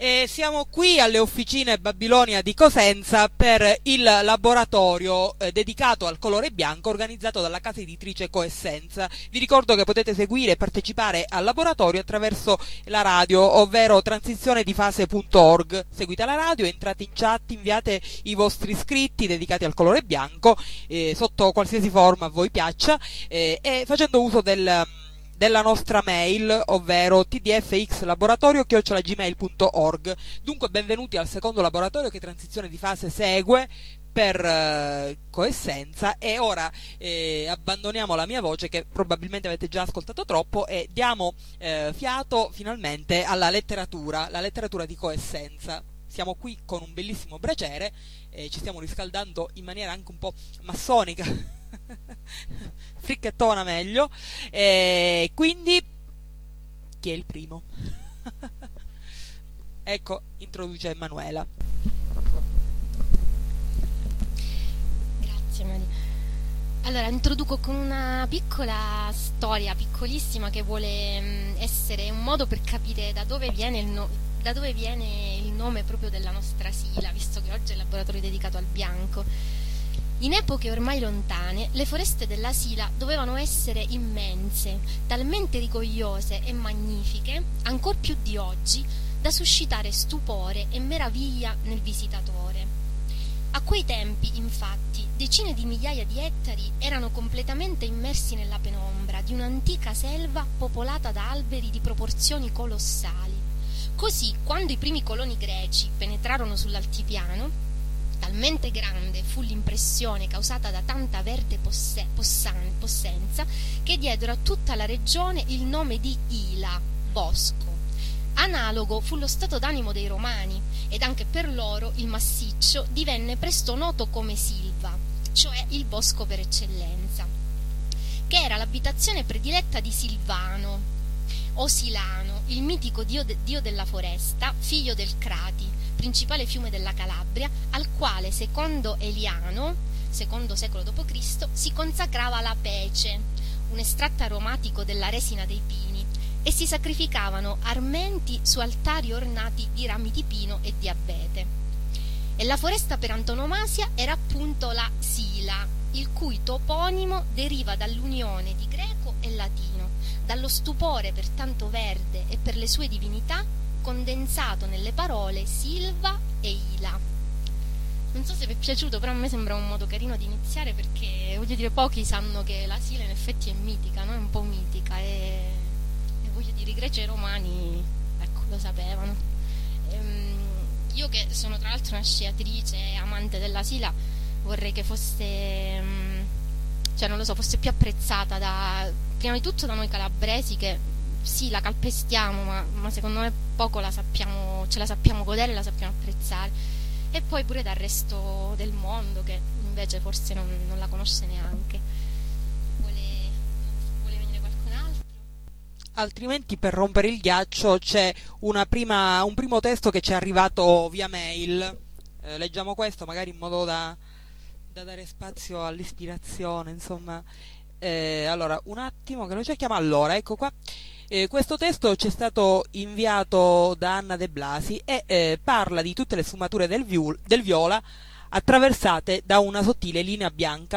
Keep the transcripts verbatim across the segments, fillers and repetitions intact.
E siamo qui alle officine Babilonia di Cosenza per il laboratorio eh, dedicato al colore bianco organizzato dalla casa editrice Coessenza. Vi ricordo che potete seguire e partecipare al laboratorio attraverso la radio, ovvero transizione di fase punto org. Seguite la radio, entrate in chat, inviate i vostri scritti dedicati al colore bianco eh, sotto qualsiasi forma a voi piaccia eh, e facendo uso del della nostra mail, ovvero t d f x laboratorio chiocciola gmail punto org. Dunque benvenuti al secondo laboratorio che transizione di fase segue per eh, Coessenza, e ora eh, abbandoniamo la mia voce che probabilmente avete già ascoltato troppo e diamo eh, fiato finalmente alla letteratura, la letteratura di Coessenza. Siamo qui con un bellissimo braciere e ci stiamo riscaldando in maniera anche un po' massonica fricchettona meglio, e quindi chi è il primo? Ecco, introduce Emanuela. Grazie Maria. Allora, introduco con una piccola storia, piccolissima, che vuole mh, essere un modo per capire da dove viene il no- da dove viene il nome proprio della nostra sigla, visto che oggi è il laboratorio dedicato al bianco. In epoche ormai lontane, le foreste della Sila dovevano essere immense, talmente rigogliose e magnifiche, ancor più di oggi, da suscitare stupore e meraviglia nel visitatore. A quei tempi, infatti, decine di migliaia di ettari erano completamente immersi nella penombra di un'antica selva popolata da alberi di proporzioni colossali. Così, quando i primi coloni greci penetrarono sull'altipiano, talmente grande fu l'impressione causata da tanta verde posse- possan- possenza che diedero a tutta la regione il nome di Ila, bosco. Analogo fu lo stato d'animo dei romani, ed anche per loro il massiccio divenne presto noto come Silva, cioè il bosco per eccellenza, che era l'abitazione prediletta di Silvano o Silano, il mitico dio, de- dio della foresta, figlio del Crati, principale fiume della Calabria, al quale, secondo Eliano, secondo secolo dopo Cristo, si consacrava la pece, un estratto aromatico della resina dei pini, e si sacrificavano armenti su altari ornati di rami di pino e di abete. E la foresta per antonomasia era appunto la Sila, il cui toponimo deriva dall'unione di greco e latino, dallo stupore per tanto verde e per le sue divinità, condensato nelle parole Silva e Ila. Non so se vi è piaciuto, però a me sembra un modo carino di iniziare, perché voglio dire, pochi sanno che la Sila in effetti è mitica, no? È un po' mitica, e, e voglio dire, i greci e i romani, ecco, lo sapevano. Ehm, io che sono tra l'altro una sciatrice e amante della Sila, vorrei che fosse, mh, cioè non lo so, fosse più apprezzata da, prima di tutto da noi calabresi, che sì, la calpestiamo, ma, ma secondo me poco la sappiamo, ce la sappiamo godere, la sappiamo apprezzare, e poi pure dal resto del mondo, che invece forse non, non la conosce neanche. Vuole, vuole venire qualcun altro? Altrimenti, per rompere il ghiaccio, c'è una prima, un primo testo che ci è arrivato via mail. Eh, leggiamo questo, magari in modo da, da dare spazio all'ispirazione, insomma. Eh, allora, un attimo che lo cerchiamo. Allora, ecco qua. Eh, questo testo ci è stato inviato da Anna De Blasi e eh, parla di tutte le sfumature del, viol- del viola attraversate da una sottile linea bianca.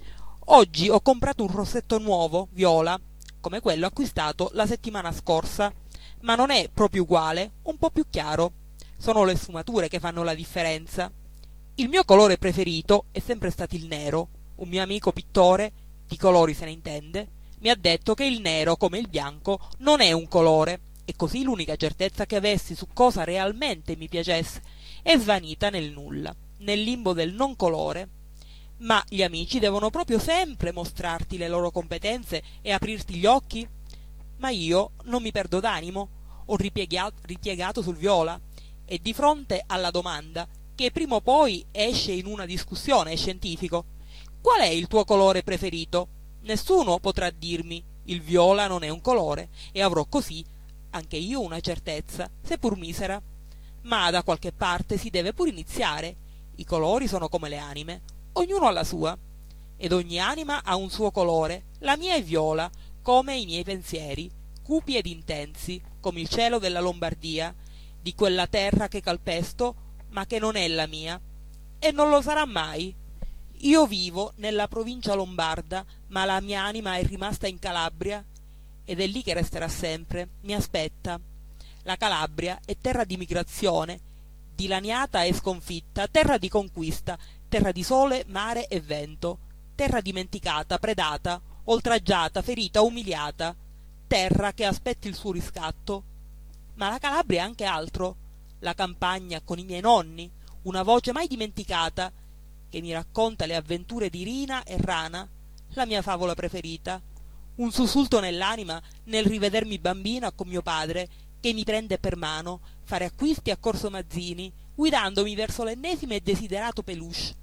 Oggi ho comprato un rossetto nuovo, viola, come quello acquistato la settimana scorsa, ma non è proprio uguale, un po' più chiaro. Sono le sfumature che fanno la differenza. Il mio colore preferito è sempre stato il nero. Un mio amico pittore, di colori se ne intende, mi ha detto che il nero, come il bianco, non è un colore, e così l'unica certezza che avessi su cosa realmente mi piacesse è svanita nel nulla, nel limbo del non colore. Ma gli amici devono proprio sempre mostrarti le loro competenze e aprirti gli occhi? Ma io non mi perdo d'animo, ho ripiegato, ripiegato sul viola, e di fronte alla domanda, che prima o poi esce in una discussione scientifico: qual è il tuo colore preferito? Nessuno potrà dirmi il viola non è un colore, e avrò così anche io una certezza, seppur misera. Ma da qualche parte si deve pur iniziare. I colori sono come le anime, ognuno ha la sua, ed ogni anima ha un suo colore. La mia è viola, come i miei pensieri, cupi ed intensi, come il cielo della Lombardia, di quella terra che calpesto, ma che non è la mia, e non lo sarà mai. Io vivo nella provincia lombarda, ma la mia anima è rimasta in Calabria, ed è lì che resterà sempre, mi aspetta. La Calabria è terra di migrazione, dilaniata e sconfitta, terra di conquista, terra di sole, mare e vento, terra dimenticata, predata, oltraggiata, ferita, umiliata, terra che aspetta il suo riscatto. Ma la Calabria è anche altro, la campagna con i miei nonni, una voce mai dimenticata, che mi racconta le avventure di Rina e Rana, la mia favola preferita, un sussulto nell'anima nel rivedermi bambina con mio padre, che mi prende per mano, fare acquisti a Corso Mazzini, guidandomi verso l'ennesimo e desiderato peluche.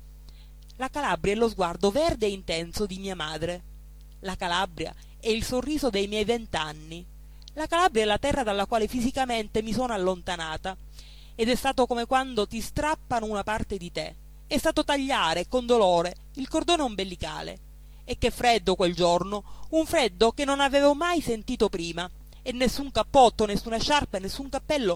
La Calabria è lo sguardo verde e intenso di mia madre. La Calabria è il sorriso dei miei vent'anni. La Calabria è la terra dalla quale fisicamente mi sono allontanata, ed è stato come quando ti strappano una parte di te. È stato tagliare con dolore il cordone ombelicale. E che freddo quel giorno, un freddo che non avevo mai sentito prima, e nessun cappotto, nessuna sciarpa e nessun cappello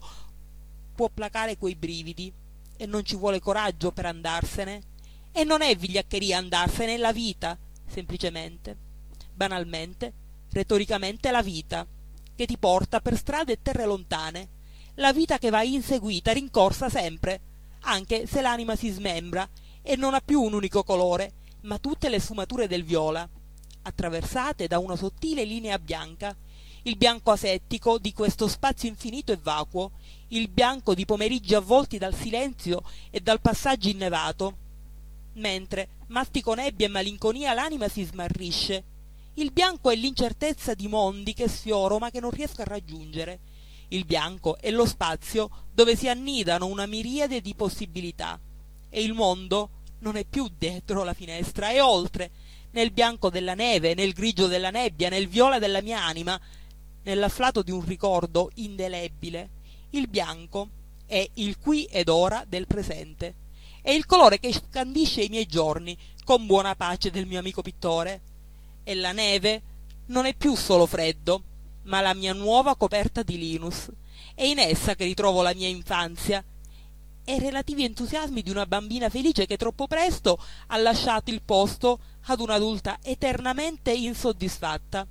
può placare quei brividi. E non ci vuole coraggio per andarsene, e non è vigliaccheria andarsene, è la vita, semplicemente, banalmente, retoricamente la vita, che ti porta per strade e terre lontane, la vita che va inseguita, rincorsa sempre, anche se l'anima si smembra e non ha più un unico colore, ma tutte le sfumature del viola, attraversate da una sottile linea bianca, il bianco asettico di questo spazio infinito e vacuo, il bianco di pomeriggi avvolti dal silenzio e dal passaggio innevato, mentre, mastico nebbia e malinconia, l'anima si smarrisce. Il bianco è l'incertezza di mondi che sfioro ma che non riesco a raggiungere. Il bianco è lo spazio dove si annidano una miriade di possibilità, e il mondo non è più dietro la finestra, è oltre, nel bianco della neve, nel grigio della nebbia, nel viola della mia anima, nell'afflato di un ricordo indelebile. Il bianco è il qui ed ora del presente, è il colore che scandisce i miei giorni con buona pace del mio amico pittore. E la neve non è più solo freddo, ma la mia nuova coperta di Linus. È in essa che ritrovo la mia infanzia e i relativi entusiasmi di una bambina felice che troppo presto ha lasciato il posto ad un'adulta eternamente insoddisfatta.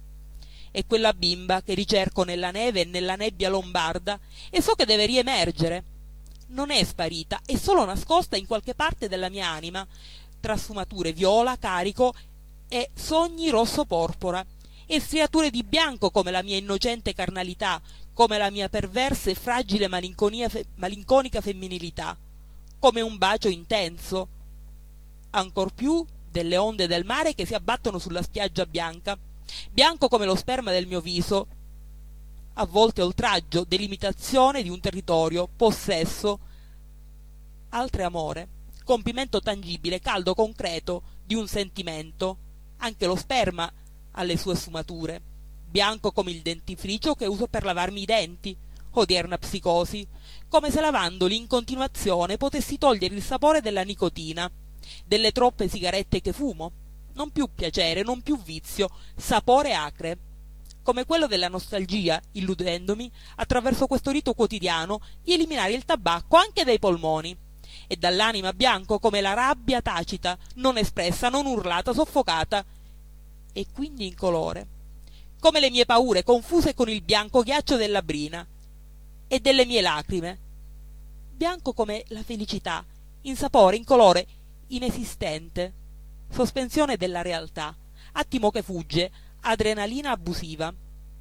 È quella bimba che ricerco nella neve e nella nebbia lombarda, e so che deve riemergere. Non è sparita, è solo nascosta in qualche parte della mia anima, tra sfumature viola, carico e sogni rosso-porpora, e striature di bianco come la mia innocente carnalità, come la mia perversa e fragile malinconia fe- malinconica femminilità, come un bacio intenso, ancor più delle onde del mare che si abbattono sulla spiaggia bianca, bianco come lo sperma del mio viso, a volte oltraggio, delimitazione di un territorio, possesso, altre amore, compimento tangibile, caldo, concreto di un sentimento. Anche lo sperma ha le sue sfumature, bianco come il dentifricio che uso per lavarmi i denti, odierna psicosi, come se lavandoli in continuazione potessi togliere il sapore della nicotina, delle troppe sigarette che fumo, non più piacere, non più vizio, sapore acre, come quello della nostalgia, illudendomi, attraverso questo rito quotidiano, di eliminare il tabacco anche dai polmoni, e dall'anima bianco come la rabbia tacita, non espressa, non urlata, soffocata, e quindi incolore, come le mie paure confuse con il bianco ghiaccio della brina e delle mie lacrime, bianco come la felicità, in sapore, in colore, inesistente, sospensione della realtà, attimo che fugge, adrenalina abusiva.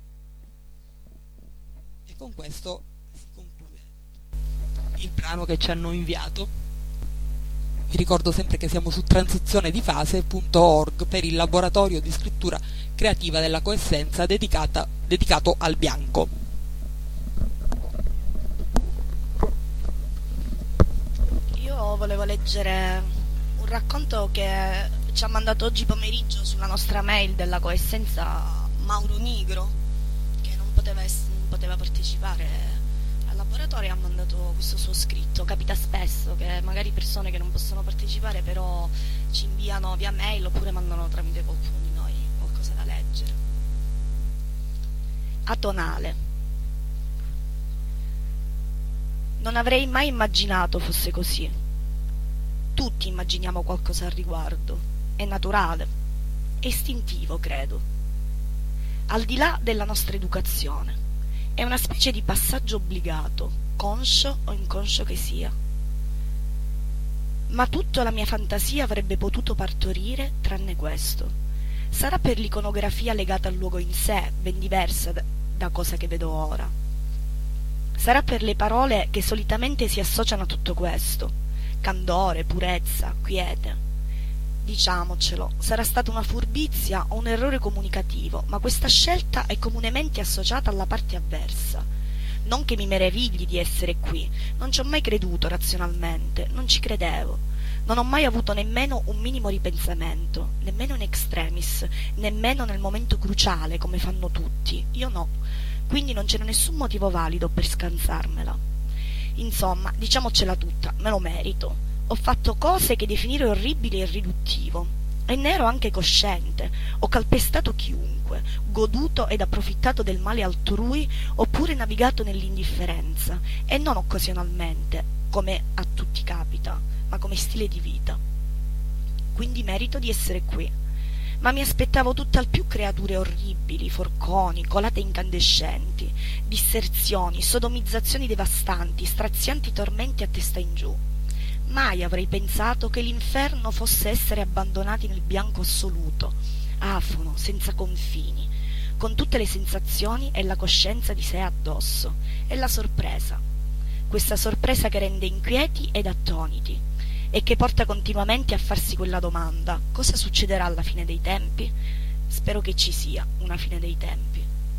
E con questo si conclude il brano che ci hanno inviato. Vi ricordo sempre che siamo su transizione di fase punto org per il laboratorio di scrittura creativa della coessenza dedicata, dedicato al bianco. Io volevo leggere un racconto che ci ha mandato oggi pomeriggio sulla nostra mail della coessenza Mauro Nigro, che non poteva, ess- non poteva partecipare al laboratorio, ha mandato questo suo scritto. Capita spesso che magari persone che non possono partecipare però ci inviano via mail oppure mandano tramite qualcuno di noi qualcosa da leggere. Atonale. Non avrei mai immaginato fosse così. Tutti immaginiamo qualcosa al riguardo. È naturale, è istintivo, credo. Al di là della nostra educazione, è una specie di passaggio obbligato, conscio o inconscio che sia. Ma tutta la mia fantasia avrebbe potuto partorire tranne questo. Sarà per l'iconografia legata al luogo in sé, ben diversa da, da cosa che vedo ora. Sarà per le parole che solitamente si associano a tutto questo: candore, purezza, quiete. Diciamocelo, sarà stata una furbizia o un errore comunicativo, ma questa scelta è comunemente associata alla parte avversa. Non che mi meravigli di essere qui, non ci ho mai creduto razionalmente, non ci credevo. Non ho mai avuto nemmeno un minimo ripensamento, nemmeno in extremis, nemmeno nel momento cruciale come fanno tutti. Io no, quindi non c'era nessun motivo valido per scansarmela. Insomma, diciamocela tutta, me lo merito. Ho fatto cose che definire orribili e riduttivo, e ne ero anche cosciente. Ho calpestato chiunque, goduto ed approfittato del male altrui, oppure navigato nell'indifferenza, e non occasionalmente, come a tutti capita, ma come stile di vita. Quindi merito di essere qui. Ma mi aspettavo tutt'al più creature orribili, forconi, colate incandescenti, disserzioni, sodomizzazioni devastanti, strazianti tormenti a testa in giù. Mai avrei pensato che l'inferno fosse essere abbandonati nel bianco assoluto, afono, senza confini, con tutte le sensazioni e la coscienza di sé addosso, e la sorpresa, questa sorpresa che rende inquieti ed attoniti, e che porta continuamente a farsi quella domanda: cosa succederà alla fine dei tempi? Spero che ci sia una fine dei tempi.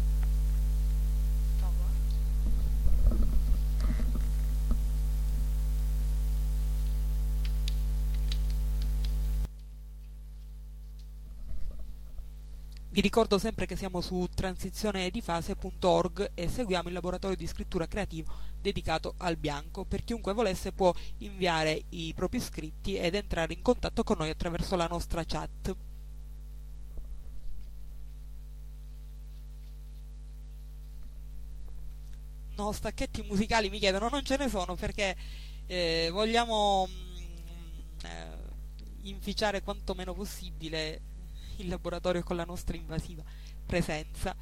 Vi ricordo sempre che siamo su transizionedifase punto org e seguiamo il laboratorio di scrittura creativo dedicato al bianco. Per chiunque volesse può inviare i propri scritti ed entrare in contatto con noi attraverso la nostra chat. No, stacchetti musicali mi chiedono, non ce ne sono perché eh, vogliamo mh, eh, inficiare quanto meno possibile il laboratorio con la nostra invasiva presenza.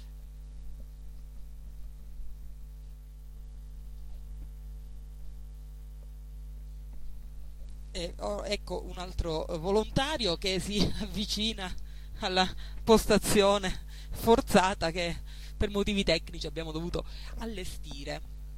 E, oh, ecco un altro volontario che si avvicina alla postazione forzata che per motivi tecnici abbiamo dovuto allestire.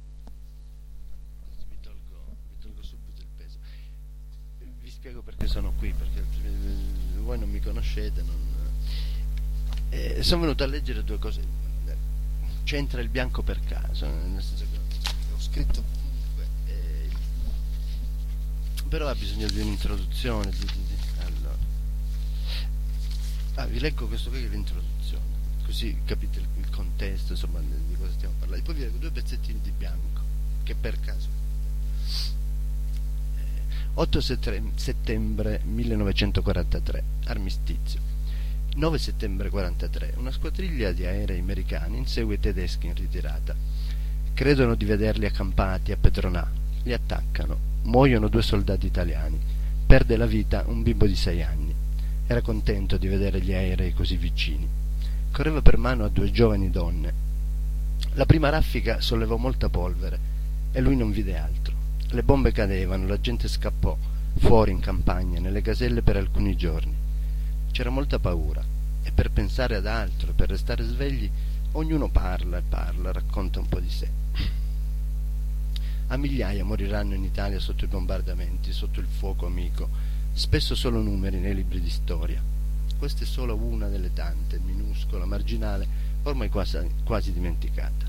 Mi tolgo, mi tolgo subito il peso. Vi spiego perché sono qui, perché voi non mi conoscete, non... Eh, sono venuto a leggere due cose. C'entra il bianco per caso, nel senso che ho scritto comunque, eh, però ha bisogno di un'introduzione. Di, di, di. Allora. Ah, vi leggo questo qui che è l'introduzione, così capite il, il contesto, insomma, di cosa stiamo parlando. Poi vi leggo due pezzettini di bianco, che per caso... otto settembre millenovecentoquarantatré, armistizio. nove settembre quarantatré, una squadriglia di aerei americani insegue i tedeschi in ritirata. Credono di vederli accampati a Petronà, li attaccano, muoiono due soldati italiani, perde la vita un bimbo di sei anni. Era contento di vedere gli aerei così vicini. Correva per mano a due giovani donne. La prima raffica sollevò molta polvere e lui non vide altro. Le bombe cadevano, la gente scappò fuori in campagna, nelle caselle per alcuni giorni. C'era molta paura e per pensare ad altro, per restare svegli, ognuno parla e parla, racconta un po' di sé. A migliaia moriranno in Italia sotto i bombardamenti, sotto il fuoco amico, spesso solo numeri nei libri di storia. Questa è solo una delle tante, minuscola, marginale, ormai quasi, quasi dimenticata.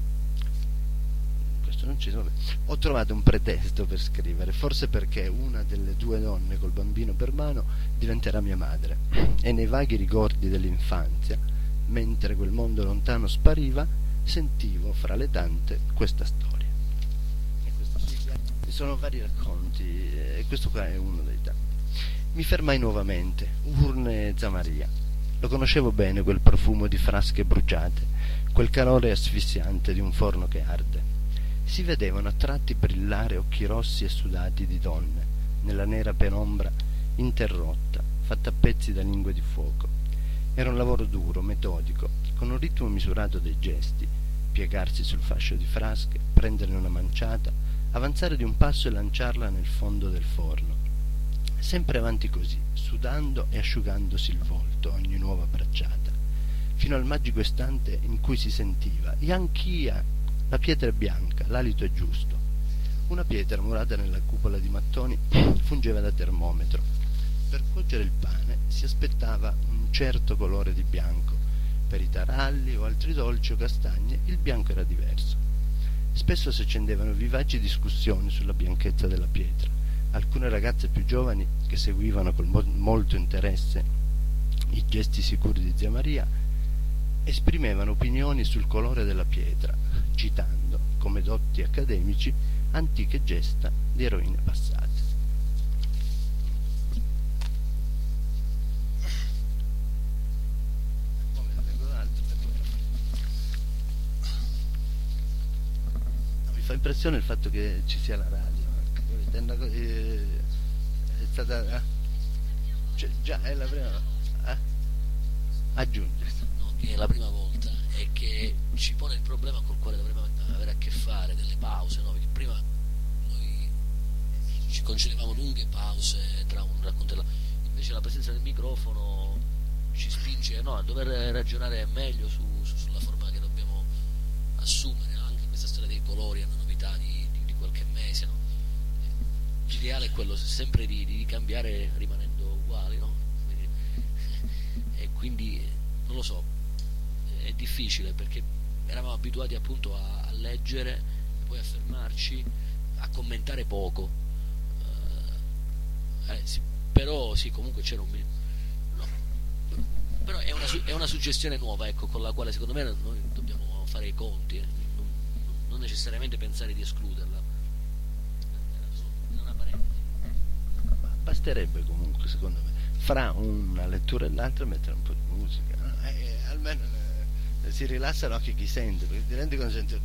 Non ci sono. Ho trovato un pretesto per scrivere, forse perché una delle due donne col bambino per mano diventerà mia madre, e nei vaghi ricordi dell'infanzia, mentre quel mondo lontano spariva, sentivo fra le tante questa storia. E questo sì, ci sono vari racconti, e questo qua è uno dei tanti. Mi fermai nuovamente, urne Zamaria. Lo conoscevo bene quel profumo di frasche bruciate, quel calore asfissiante di un forno che arde. Si vedevano a tratti brillare occhi rossi e sudati di donne, nella nera penombra interrotta, fatta a pezzi da lingue di fuoco. Era un lavoro duro, metodico, con un ritmo misurato dei gesti, piegarsi sul fascio di frasche, prenderne una manciata, avanzare di un passo e lanciarla nel fondo del forno. Sempre avanti così, sudando e asciugandosi il volto ogni nuova bracciata, fino al magico istante in cui si sentiva «Ianchia! La pietra è bianca, l'alito è giusto». Una pietra murata nella cupola di mattoni fungeva da termometro. Per cuocere il pane si aspettava un certo colore di bianco. Per i taralli o altri dolci o castagne il bianco era diverso. Spesso si accendevano vivaci discussioni sulla bianchezza della pietra. Alcune ragazze più giovani, che seguivano con mo- molto interesse i gesti sicuri di zia Maria, esprimevano opinioni sul colore della pietra, citando, come dotti accademici, antiche gesta di eroine passate. Mi fa impressione il fatto che ci sia la radio. È, una co- eh, è stata eh? Cioè, già è la prima eh? Aggiunge. No, che è la prima volta e che ci pone il problema col quale dovremmo avere a che fare, delle pause, no? Perché prima noi ci concedevamo lunghe pause tra un racconto e l'altro, invece la presenza del microfono ci spinge, no, a dover ragionare meglio su, su, sulla forma che dobbiamo assumere, no? Anche questa storia dei colori è una novità di, di, di qualche mese, no? L'ideale è quello sempre di, di cambiare rimanendo uguali, no? Quindi, e quindi non lo so, è difficile perché eravamo abituati appunto a, a leggere e poi a fermarci, a commentare poco, eh, eh, sì, però sì, comunque c'era un no, però è una, è una suggestione nuova, ecco, con la quale secondo me noi dobbiamo fare i conti, eh, non, non necessariamente pensare di escluderla. Basterebbe comunque, secondo me, fra una lettura e l'altra mettere un po' di musica, no? E almeno eh, si rilassano anche chi sente, perché ti rendi conto senti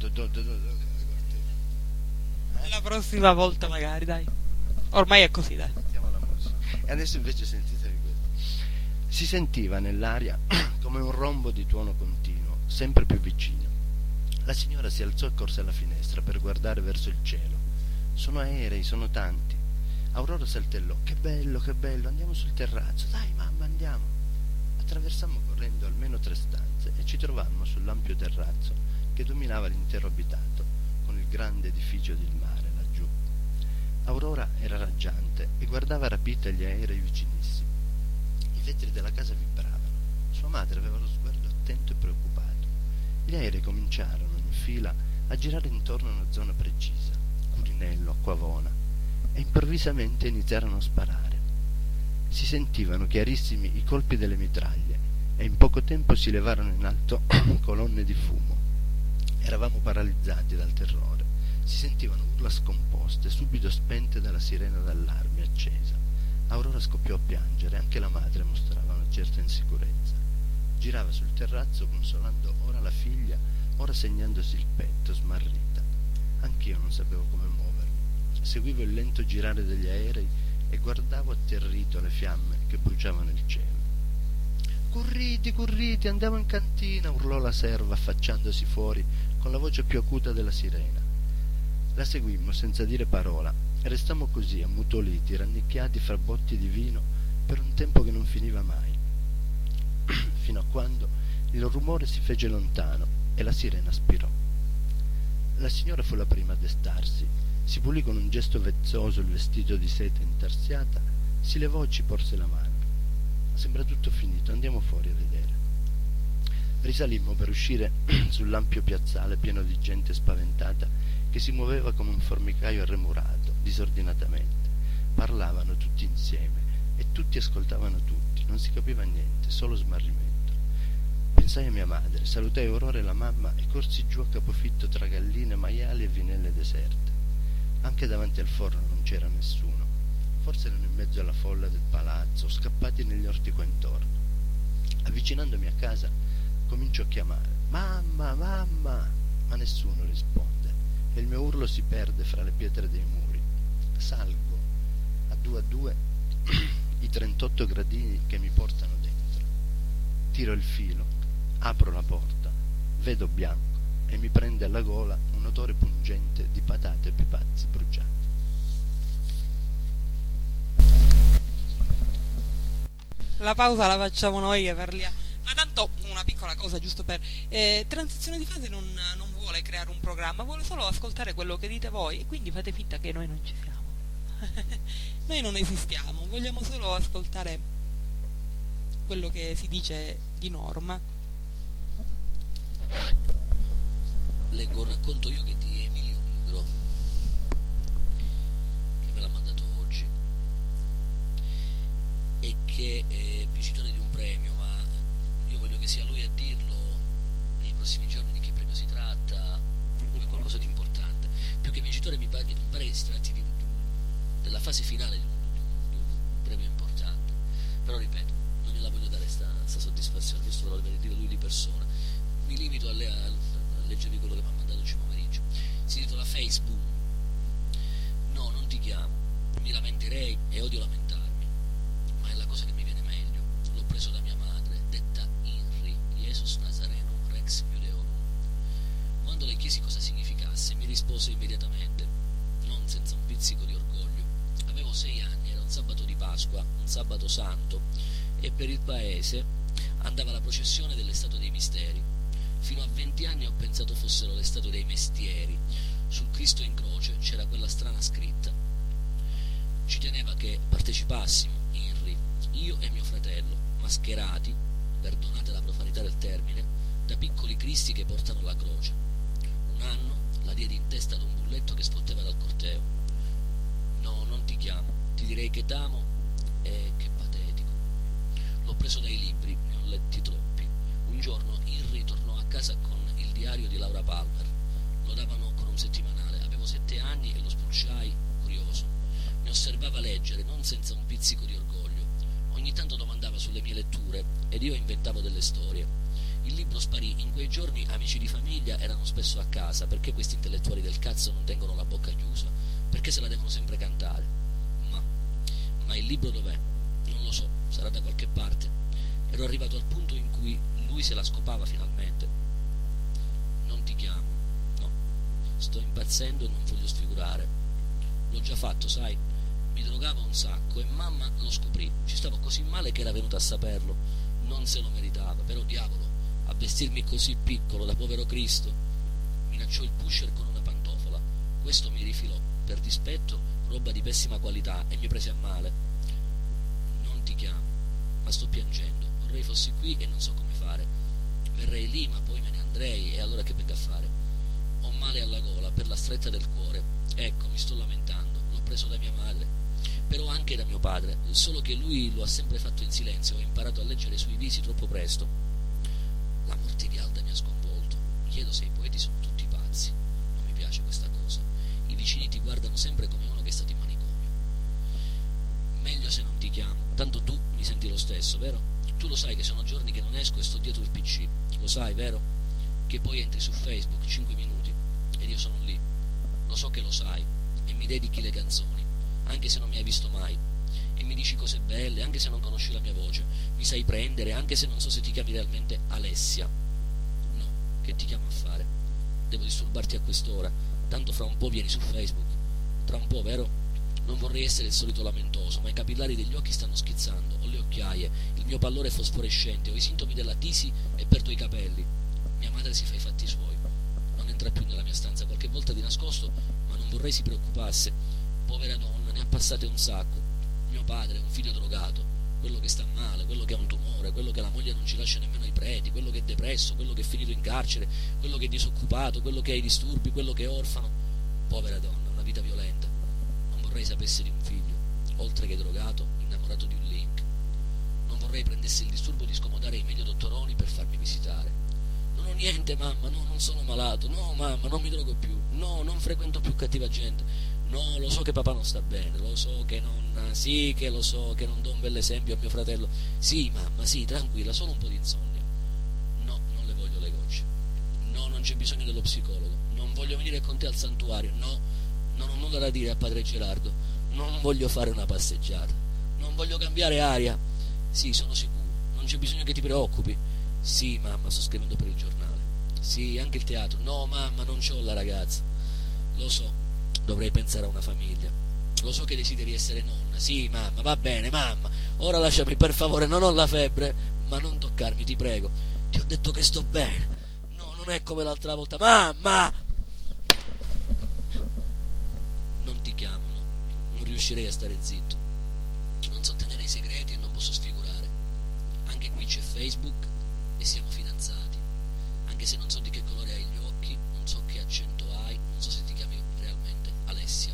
eh? La prossima volta magari, dai. Ormai è così, dai. Mettiamo la musica. E adesso invece sentitevi questo. Si sentiva nell'aria come un rombo di tuono continuo, sempre più vicino. La signora si alzò e corse alla finestra per guardare verso il cielo. Sono aerei, sono tanti. Aurora saltellò: che bello, che bello, andiamo sul terrazzo, dai mamma, andiamo. Attraversammo correndo almeno tre stanze e ci trovammo sull'ampio terrazzo che dominava l'intero abitato, con il grande edificio del mare laggiù. Aurora era raggiante e guardava rapita gli aerei vicinissimi. I vetri della casa vibravano. Sua madre aveva lo sguardo attento e preoccupato. Gli aerei cominciarono in fila a girare intorno a una zona precisa, Curinello, Acquavona, e improvvisamente iniziarono a sparare. Si sentivano chiarissimi i colpi delle mitraglie e in poco tempo si levarono in alto colonne di fumo. Eravamo paralizzati dal terrore. Si sentivano urla scomposte, subito spente dalla sirena d'allarme accesa. Aurora scoppiò a piangere, anche la madre mostrava una certa insicurezza. Girava sul terrazzo consolando ora la figlia, ora segnandosi il petto, smarrita. Anch'io non sapevo come muovermi. Seguivo il lento girare degli aerei e guardavo atterrito le fiamme che bruciavano il cielo. «Curriti, curriti, andiamo in cantina!» urlò la serva affacciandosi fuori con la voce più acuta della sirena. La seguimmo senza dire parola e restammo così, ammutoliti, rannicchiati fra botti di vino per un tempo che non finiva mai, fino a quando il rumore si fece lontano e la sirena spirò. La signora fu la prima a destarsi. Si pulì con un gesto vezzoso il vestito di seta intarsiata, si levò e ci porse la mano. «Sembra tutto finito, andiamo fuori a vedere». Risalimmo per uscire sull'ampio piazzale pieno di gente spaventata che si muoveva come un formicaio arremurato, disordinatamente. Parlavano tutti insieme e tutti ascoltavano tutti, non si capiva niente, solo smarrimento. Pensai a mia madre, salutai Aurora e la mamma e corsi giù a capofitto tra galline, maiali e vinelle deserte. Anche davanti al forno non c'era nessuno. Forse erano in mezzo alla folla del palazzo, scappati negli orti qua intorno. Avvicinandomi a casa, comincio a chiamare: «Mamma, mamma!» Ma nessuno risponde. e il mio urlo si perde fra le pietre dei muri. Salgo a due a due i trentotto gradini che mi portano dentro. Tiro il filo, apro la porta, vedo bianco e mi prende alla gola un odore pungente di patate e pipazzi bruciati. La pausa la facciamo noi che parliamo. Ma tanto una piccola cosa giusto per eh, Transizione di fase non, non vuole creare un programma, vuole solo ascoltare quello che dite voi, e quindi fate finta che noi non ci siamo. Noi non esistiamo, vogliamo solo ascoltare quello che si dice di norma. Leggo un racconto io che di Emilio Nigro, che me l'ha mandato oggi, e che è vincitore di un premio, ma io voglio che sia lui a dirlo nei prossimi giorni di che premio si tratta, comunque qualcosa di importante. Più che vincitore mi pare, mi pare che si tratti di, di, della fase finale di un, di, un, di un premio importante, però ripeto, non gliela voglio dare sta, sta soddisfazione, questo ve lo deve dire lui di persona. Mi limito a, le, a, a leggervi quello che mi ha mandato oggi pomeriggio. Si intitola Facebook. No, non ti chiamo, mi lamenterei e odio lamentarmi, ma è la cosa che mi viene meglio. L'ho preso da mia madre, detta Inri, Jesus Nazareno Rex Judeorum. Quando le chiesi cosa significasse, mi rispose immediatamente, non senza un pizzico di orgoglio. Avevo sei anni, era un sabato di Pasqua, un sabato santo, e per il paese andava la processione delle statue dei misteri. Fino a venti anni ho pensato fossero le statue dei mestieri. Sul Cristo in croce c'era quella strana scritta. Ci teneva che partecipassimo, Inri, io e mio fratello, mascherati, perdonate la profanità del termine, da piccoli cristi che portano la croce. Un anno la diedi in testa ad un bulletto che sfotteva dal corteo. No, non ti chiamo, ti direi che t'amo, e che patetico. L'ho preso dai libri, ne ho letti troppi. Un giorno Inri tornò a casa con il diario di Laura Palmer. Lo davano con un settimanale. Avevo sette anni e lo spulciai, curioso. Mi osservava leggere, non senza un pizzico di orgoglio. Ogni tanto domandava sulle mie letture ed io inventavo delle storie. Il libro sparì. In quei giorni amici di famiglia erano spesso a casa. Perché questi intellettuali del cazzo non tengono la bocca chiusa? Perché se la devono sempre cantare? Ma, ma il libro dov'è? Non lo so, sarà da qualche parte. Ero arrivato al punto in cui lui se la scopava finalmente. Non ti chiamo, no, sto impazzendo e non voglio sfigurare. L'ho già fatto, sai, mi drogavo un sacco e mamma lo scoprì. Ci stavo così male che era venuta a saperlo. Non se lo meritava, però diavolo, a vestirmi così piccolo da povero Cristo. Minacciò il pusher con una pantofola. Questo mi rifilò, per dispetto, roba di pessima qualità, e mi prese a male. Non ti chiamo, ma sto piangendo. Vorrei fossi qui e non so come fare. Verrei lì, ma poi me ne andrei, e allora che venga a fare? Ho male alla gola per la stretta del cuore. Ecco, mi sto lamentando. L'ho preso da mia madre, però anche da mio padre, solo che lui lo ha sempre fatto in silenzio. Ho imparato a leggere sui visi troppo presto. La morte di Alda mi ha sconvolto. Mi chiedo se i poeti sono tutti pazzi. Non mi piace questa cosa. I vicini ti guardano sempre come uno che è stato in manicomio. Meglio se non ti chiamo, tanto tu mi senti lo stesso, vero? Tu lo sai che sono giorni che non esco e sto dietro il P C. Lo sai, vero? Che poi entri su Facebook cinque minuti ed io sono lì. Lo so che lo sai e mi dedichi le canzoni, anche se non mi hai visto mai, e mi dici cose belle, anche se non conosci la mia voce. Mi sai prendere, anche se non so se ti chiami realmente Alessia. No, che ti chiamo a fare? Devo disturbarti a quest'ora, tanto fra un po' vieni su Facebook. Tra un po', vero? Non vorrei essere il solito lamentoso, ma i capillari degli occhi stanno schizzando, ho le occhiaie, il mio pallore è fosforescente, ho i sintomi della tisi e perdo i capelli. Mia madre si fa i fatti suoi, non entra più nella mia stanza, qualche volta di nascosto, ma non vorrei si preoccupasse. Povera donna, ne ha passate un sacco. Mio padre è un figlio drogato, quello che sta male, quello che ha un tumore, quello che la moglie non ci lascia nemmeno i preti, quello che è depresso, quello che è finito in carcere, quello che è disoccupato, quello che ha i disturbi, quello che è orfano. Povera donna, una vita violenta. Vorrei sapesse di un figlio, oltre che drogato, innamorato di un link. Non vorrei prendesse il disturbo di scomodare i meglio dottoroni per farmi visitare. Non ho niente, mamma, no, non sono malato, no, mamma, non mi drogo più, no, non frequento più cattiva gente, no, lo so che papà non sta bene, lo so che non, sì, che lo so, che non do un bel esempio a mio fratello, sì, mamma, sì, tranquilla, solo un po' di insonnia. No, non le voglio le gocce, no, non c'è bisogno dello psicologo, non voglio venire con te al santuario, no, non ho nulla da dire a padre Gerardo, non voglio fare una passeggiata, non voglio cambiare aria. Sì, sono sicuro, non c'è bisogno che ti preoccupi. Sì, mamma, sto scrivendo per il giornale. Sì, anche il teatro. No, mamma, non c'ho la ragazza. Lo so, dovrei pensare a una famiglia. Lo so che desideri essere nonna. Sì, mamma, va bene, mamma. Ora lasciami, per favore, non ho la febbre, ma non toccarmi, ti prego. Ti ho detto che sto bene. No, non è come l'altra volta. Mamma! Non ti chiamano. Non riuscirei a stare zitto. Non so tenere i segreti e non posso sfigurare. Anche qui c'è Facebook e siamo fidanzati. Anche se non so di che colore hai gli occhi, non so che accento hai, non so se ti chiami realmente Alessia.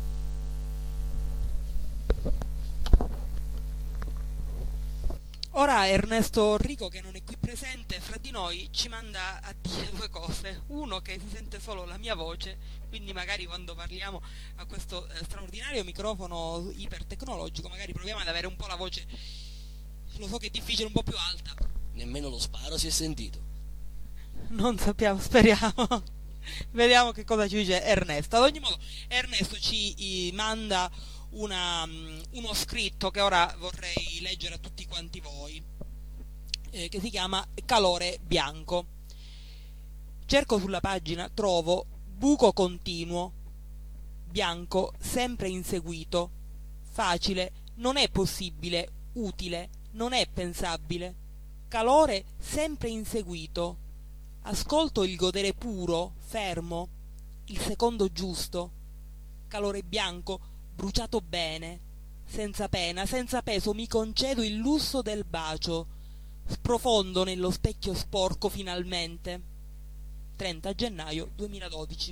Ora Ernesto Rico, che non è qui presente fra di noi, ci manda a dire due cose. Uno, che si sente solo la mia voce, quindi magari quando parliamo a questo eh, straordinario microfono ipertecnologico magari proviamo ad avere un po' la voce, lo so che è difficile, un po' più alta. Nemmeno lo sparo si è sentito. Non sappiamo, speriamo. Vediamo che cosa ci dice Ernesto. Ad ogni modo Ernesto ci eh, manda una, um, uno scritto che ora vorrei leggere a tutti quanti voi, eh, che si chiama Calore bianco. Cerco sulla pagina, trovo buco continuo, bianco sempre inseguito, facile, non è possibile, utile, non è pensabile, calore sempre inseguito, ascolto il godere puro, fermo, il secondo giusto, calore bianco, bruciato bene, senza pena, senza peso, mi concedo il lusso del bacio, sprofondo nello specchio sporco finalmente. trenta gennaio duemiladodici.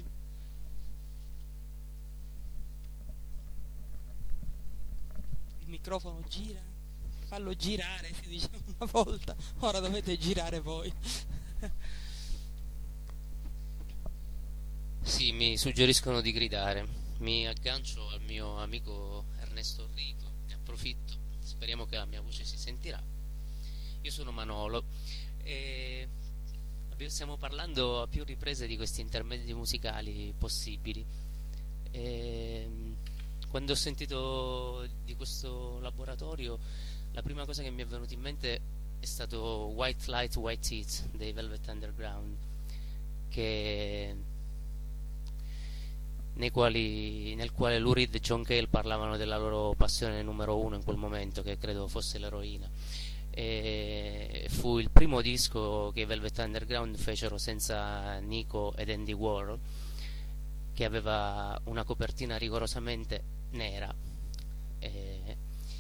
Il microfono gira, fallo girare, si dice una volta, ora dovete girare voi. Sì, mi suggeriscono di gridare. Mi aggancio al mio amico Ernesto Rico, ne approfitto, speriamo che la mia voce si sentirà. Io sono Manolo e stiamo parlando a più riprese di questi intermedi musicali possibili. E quando ho sentito di questo laboratorio, la prima cosa che mi è venuta in mente è stato White Light, White Teeth dei Velvet Underground, che nei quali, nel quale Lou Reed e John Cale parlavano della loro passione numero uno in quel momento, che credo fosse l'eroina. E fu il primo disco che i Velvet Underground fecero senza Nico ed Andy Warhol, che aveva una copertina rigorosamente nera, e,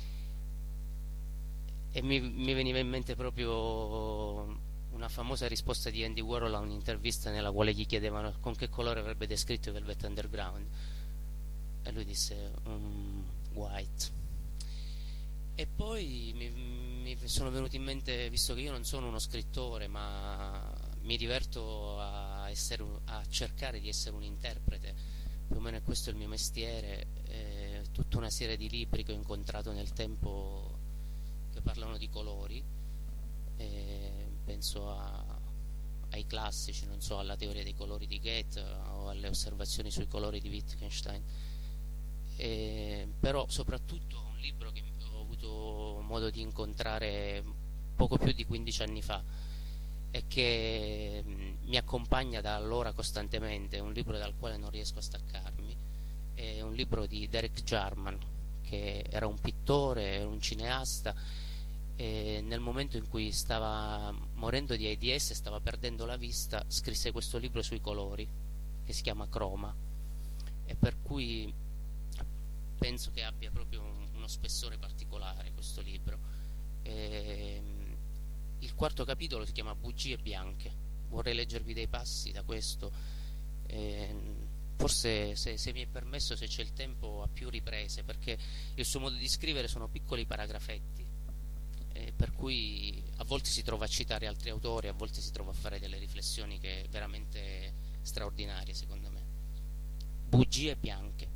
e mi, mi veniva in mente proprio una famosa risposta di Andy Warhol a un'intervista nella quale gli chiedevano con che colore avrebbe descritto i Velvet Underground, e lui disse um, white. E poi mi, mi sono venuti in mente, visto che io non sono uno scrittore ma mi diverto a, essere, a cercare di essere un interprete, più o meno questo è il mio mestiere, eh, tutta una serie di libri che ho incontrato nel tempo che parlano di colori, eh, penso a, ai classici, non so, alla teoria dei colori di Goethe o alle osservazioni sui colori di Wittgenstein, e, però soprattutto un libro che ho avuto modo di incontrare poco più di quindici anni fa e che mh, mi accompagna da allora costantemente, un libro dal quale non riesco a staccarmi, è un libro di Derek Jarman, che era un pittore, un cineasta, e nel momento in cui stava morendo di AIDS e stava perdendo la vista, scrisse questo libro sui colori che si chiama Croma, e per cui penso che abbia proprio un, uno spessore particolare questo libro. E, il quarto capitolo si chiama Bugie bianche. Vorrei leggervi dei passi da questo, e forse se, se mi è permesso, se c'è il tempo, a più riprese, perché il suo modo di scrivere sono piccoli paragrafetti, eh, per cui a volte si trova a citare altri autori, a volte si trova a fare delle riflessioni che veramente straordinarie secondo me. Bugie bianche.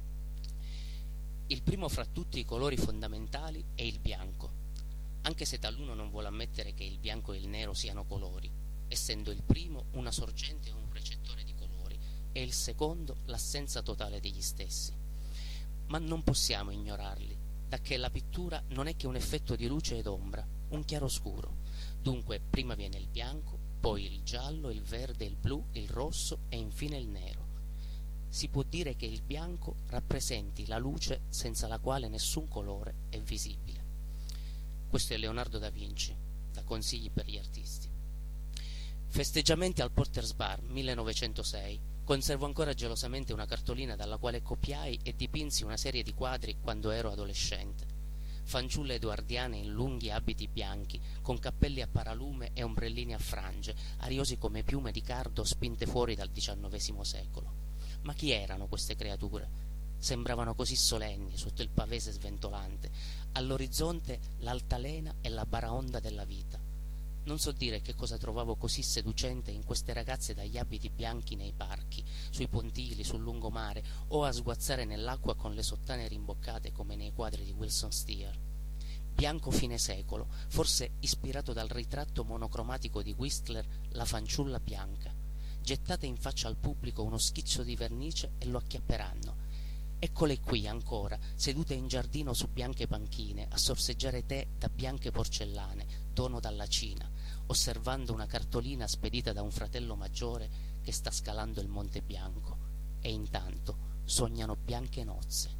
Il primo fra tutti i colori fondamentali è il bianco, anche se taluno non vuole ammettere che il bianco e il nero siano colori, essendo il primo una sorgente o un recettore di colori, e il secondo l'assenza totale degli stessi. Ma non possiamo ignorarli, dacché la pittura non è che un effetto di luce ed ombra, un chiaroscuro. Dunque prima viene il bianco, poi il giallo, il verde, il blu, il rosso e infine il nero. Si può dire che il bianco rappresenti la luce senza la quale nessun colore è visibile. Questo è Leonardo da Vinci, da Consigli per gli artisti. Festeggiamenti al Potter's Bar, millenovecentosei. Conservo ancora gelosamente una cartolina dalla quale copiai e dipinsi una serie di quadri quando ero adolescente. Fanciulle edoardiane in lunghi abiti bianchi, con cappelli a paralume e ombrellini a frange, ariosi come piume di cardo spinte fuori dal diciannovesimo secolo. Ma chi erano queste creature? Sembravano così solenni sotto il pavese sventolante, all'orizzonte l'altalena e la baraonda della vita. Non so dire che cosa trovavo così seducente in queste ragazze dagli abiti bianchi nei parchi, sui pontili, sul lungomare o a sguazzare nell'acqua con le sottane rimboccate come nei quadri di Wilson Steer. Bianco fine secolo, forse ispirato dal ritratto monocromatico di Whistler, La fanciulla bianca. Gettate in faccia al pubblico uno schizzo di vernice e lo acchiapperanno. Eccole qui ancora, sedute in giardino su bianche panchine, a sorseggiare tè da bianche porcellane, dono dalla Cina, osservando una cartolina spedita da un fratello maggiore che sta scalando il Monte Bianco, e intanto sognano bianche nozze.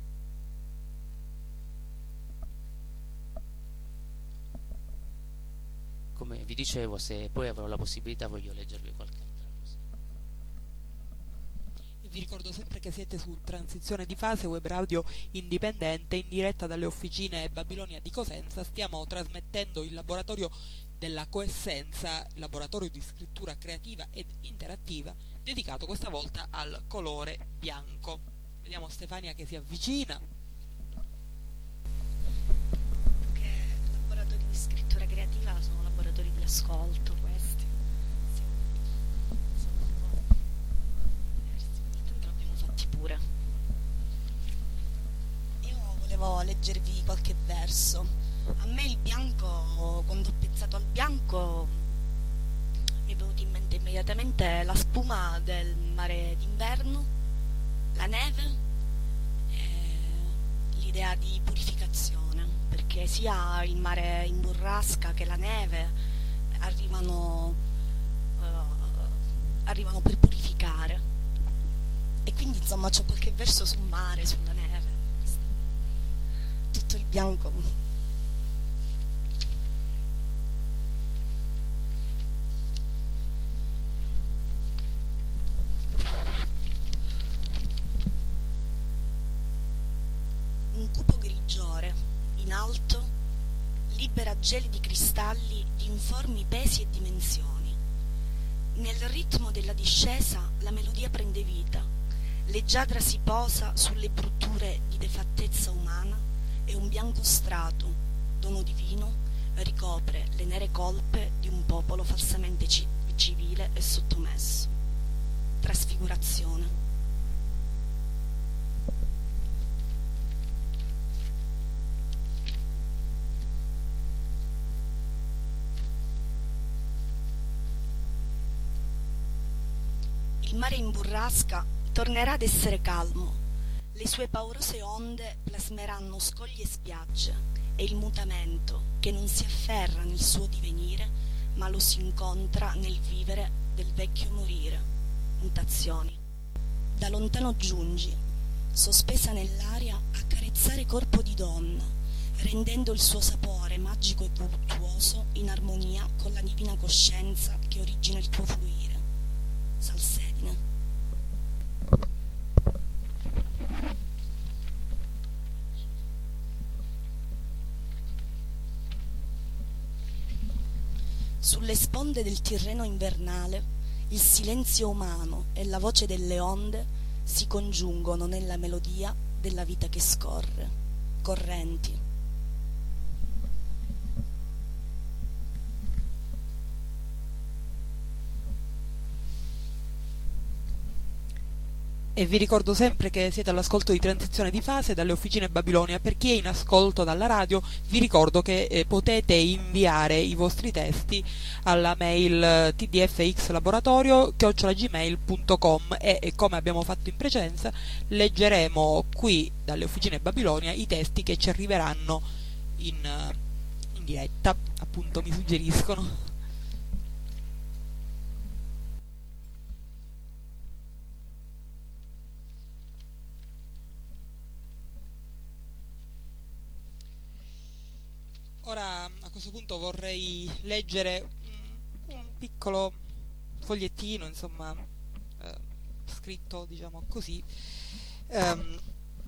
Come vi dicevo, se poi avrò la possibilità voglio leggervi qualche altra cosa. Vi ricordo sempre che siete su Transizione di Fase, web radio indipendente, in diretta dalle officine Babilonia di Cosenza. Stiamo trasmettendo il laboratorio della coessenza, laboratorio di scrittura creativa ed interattiva, dedicato questa volta al colore bianco. Vediamo Stefania che si avvicina. Che laboratori di scrittura creativa sono laboratori di ascolto questi. Sì. Sono un po' diversi, ogni tanto l'abbiamo fatti pure. Io volevo leggervi qualche verso. A me il bianco, quando ho pensato al bianco, mi è venuta in mente immediatamente la spuma del mare d'inverno, la neve, e l'idea di purificazione, perché sia il mare in burrasca che la neve arrivano, uh, arrivano per purificare. E quindi insomma c'ho qualche verso sul mare, sulla neve, tutto il bianco. Un cupo grigiore, in alto, libera gelidi cristalli di informi pesi e dimensioni. Nel ritmo della discesa la melodia prende vita, leggiadra si posa sulle brutture di defattezza umana e un bianco strato, dono divino, ricopre le nere colpe di un popolo falsamente ci- civile e sottomesso. Trasfigurazione. Il mare in burrasca tornerà ad essere calmo, le sue paurose onde plasmeranno scogli e spiagge, e il mutamento che non si afferra nel suo divenire, ma lo si incontra nel vivere del vecchio morire. Mutazioni. Da lontano giungi, sospesa nell'aria a carezzare corpo di donna, rendendo il suo sapore magico e voluttuoso in armonia con la divina coscienza che origina il tuo fluire. Salsedine. Sulle sponde del Tirreno invernale, il silenzio umano e la voce delle onde si congiungono nella melodia della vita che scorre. Correnti. E vi ricordo sempre che siete all'ascolto di Transizione di Fase dalle Officine Babilonia. Per chi è in ascolto dalla radio, vi ricordo che eh, potete inviare i vostri testi alla mail t d f x laboratorio chiocciola gmail punto com e, e come abbiamo fatto in precedenza, leggeremo qui dalle Officine Babilonia i testi che ci arriveranno in, in diretta, appunto mi suggeriscono. Ora a questo punto vorrei leggere un, un piccolo fogliettino, insomma, eh, scritto, diciamo così, ehm,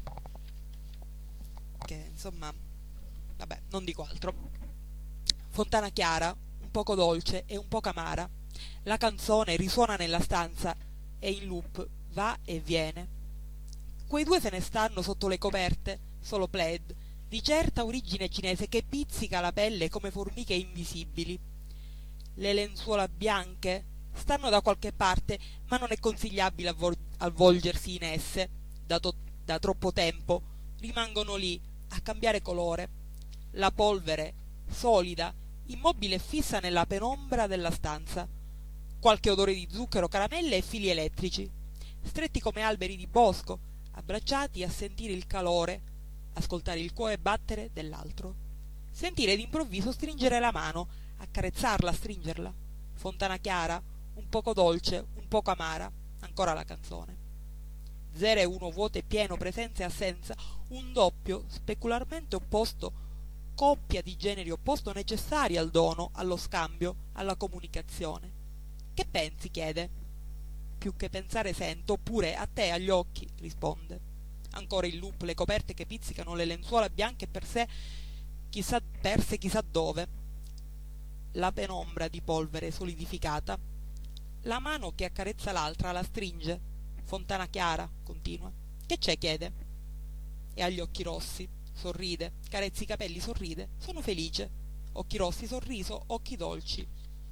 che insomma, vabbè, non dico altro. Fontana chiara, un poco dolce e un poco amara. La canzone risuona nella stanza e in loop va e viene. Quei due se ne stanno sotto le coperte, solo plaid, di certa origine cinese che pizzica la pelle come formiche invisibili. Le lenzuola bianche stanno da qualche parte, ma non è consigliabile avvol- avvolgersi in esse. Da, to- da troppo tempo rimangono lì a cambiare colore. La polvere, solida, immobile e fissa nella penombra della stanza. Qualche odore di zucchero, caramelle e fili elettrici. Stretti come alberi di bosco, abbracciati a sentire il calore, ascoltare il cuore battere dell'altro, sentire d'improvviso stringere la mano, accarezzarla, stringerla. Fontana chiara, un poco dolce, un poco amara, ancora la canzone. Zero e uno, vuoto e pieno, presenza e assenza, un doppio, specularmente opposto, coppia di generi opposto necessari al dono, allo scambio, alla comunicazione. Che pensi? Chiede. Più che pensare sento, oppure a te, agli occhi, risponde. Ancora il loop, le coperte che pizzicano, le lenzuola bianche per sé, chissà perse chissà dove, la penombra di polvere solidificata, la mano che accarezza l'altra, la stringe. Fontana chiara, continua. Che c'è? Chiede. E ha gli occhi rossi, sorride, carezza i capelli, sorride, sono felice. Occhi rossi, sorriso, occhi dolci.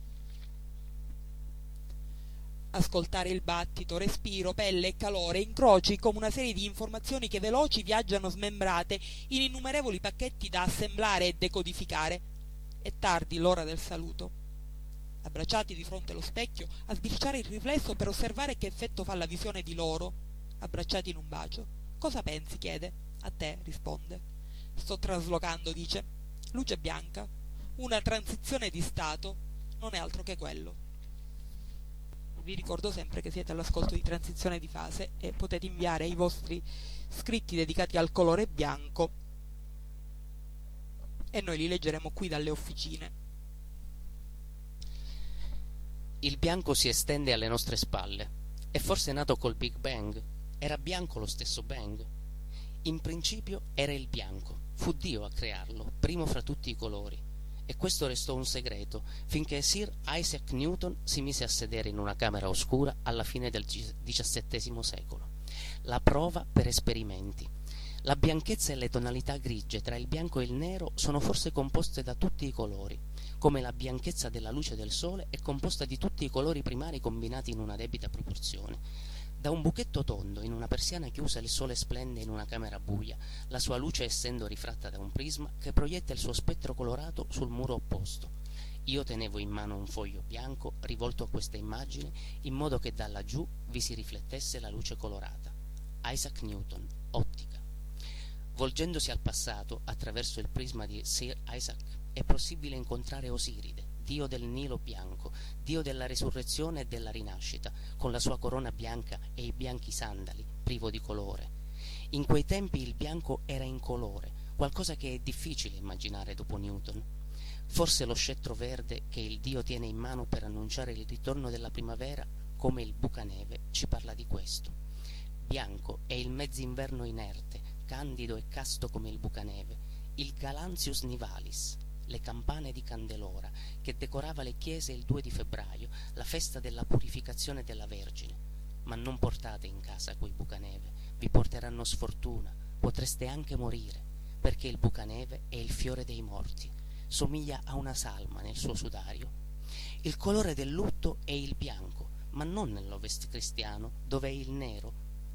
Ascoltare il battito, respiro, pelle e calore, incroci come una serie di informazioni che veloci viaggiano smembrate in innumerevoli pacchetti da assemblare e decodificare. È tardi l'ora del saluto. Abbracciati di fronte allo specchio, a sbirciare il riflesso per osservare che effetto fa la visione di loro. Abbracciati in un bacio. Cosa pensi? Chiede. A te, risponde. Sto traslocando, dice. Luce bianca. Una transizione di stato. Non è altro che quello. Vi ricordo sempre che siete all'ascolto di Transizione di Fase e potete inviare i vostri scritti dedicati al colore bianco e noi li leggeremo qui dalle officine. Il bianco si estende alle nostre spalle. È forse nato col Big Bang? Era bianco lo stesso Bang? In principio era il bianco, fu Dio a crearlo, primo fra tutti i colori. E questo restò un segreto finché Sir Isaac Newton si mise a sedere in una camera oscura alla fine del diciassettesimo secolo. La prova per esperimenti. La bianchezza e le tonalità grigie tra il bianco e il nero sono forse composte da tutti i colori, come la bianchezza della luce del sole è composta di tutti i colori primari combinati in una debita proporzione. Da un buchetto tondo in una persiana chiusa il sole splende in una camera buia, la sua luce essendo rifratta da un prisma che proietta il suo spettro colorato sul muro opposto. Io tenevo in mano un foglio bianco rivolto a questa immagine in modo che da laggiù vi si riflettesse la luce colorata. Isaac Newton, ottica. Volgendosi al passato attraverso il prisma di Sir Isaac è possibile incontrare Osiride, dio del Nilo bianco, dio della risurrezione e della rinascita, con la sua corona bianca e i bianchi sandali, privo di colore. In quei tempi il bianco era incolore, qualcosa che è difficile immaginare dopo Newton. Forse lo scettro verde che il dio tiene in mano per annunciare il ritorno della primavera, come il bucaneve, ci parla di questo. Bianco è il mezzinverno inerte, candido e casto come il bucaneve, il Galantius nivalis, le campane di candelora, che decorava le chiese il due di febbraio, la festa della purificazione della Vergine. Ma non portate in casa quei bucaneve, vi porteranno sfortuna, potreste anche morire, perché il bucaneve è il fiore dei morti, somiglia a una salma nel suo sudario. Il colore del lutto è il bianco, ma non nell'Ovest cristiano, dove è il nero.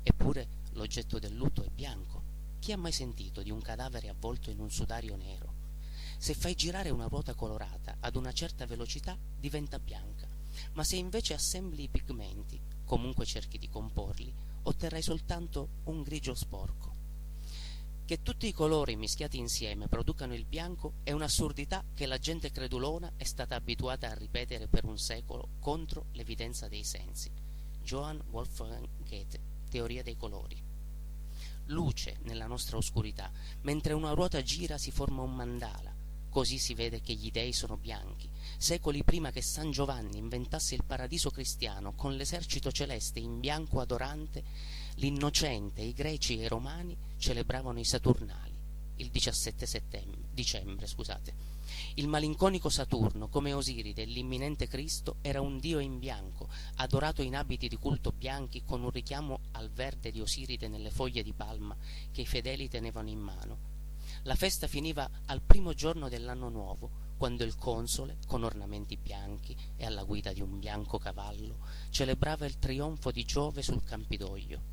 Eppure l'oggetto del lutto è bianco. Chi ha mai sentito di un cadavere avvolto in un sudario nero? Se fai girare una ruota colorata ad una certa velocità diventa bianca, ma se invece assembli i pigmenti, comunque cerchi di comporli, otterrai soltanto un grigio sporco. Che tutti i colori mischiati insieme producano il bianco è un'assurdità che la gente credulona è stata abituata a ripetere per un secolo contro l'evidenza dei sensi. Johann Wolfgang Goethe, Teoria dei colori. Luce nella nostra oscurità, mentre una ruota gira si forma un mandala, così si vede che gli dei sono bianchi. Secoli prima che San Giovanni inventasse il paradiso cristiano con l'esercito celeste in bianco adorante, l'innocente, i greci e i romani celebravano i Saturnali il diciassette settembre, dicembre. Scusate. Il malinconico Saturno, come Osiride, l'imminente Cristo, era un dio in bianco, adorato in abiti di culto bianchi con un richiamo al verde di Osiride nelle foglie di palma che i fedeli tenevano in mano. La festa finiva al primo giorno dell'anno nuovo, quando il console, con ornamenti bianchi e alla guida di un bianco cavallo, celebrava il trionfo di Giove sul Campidoglio.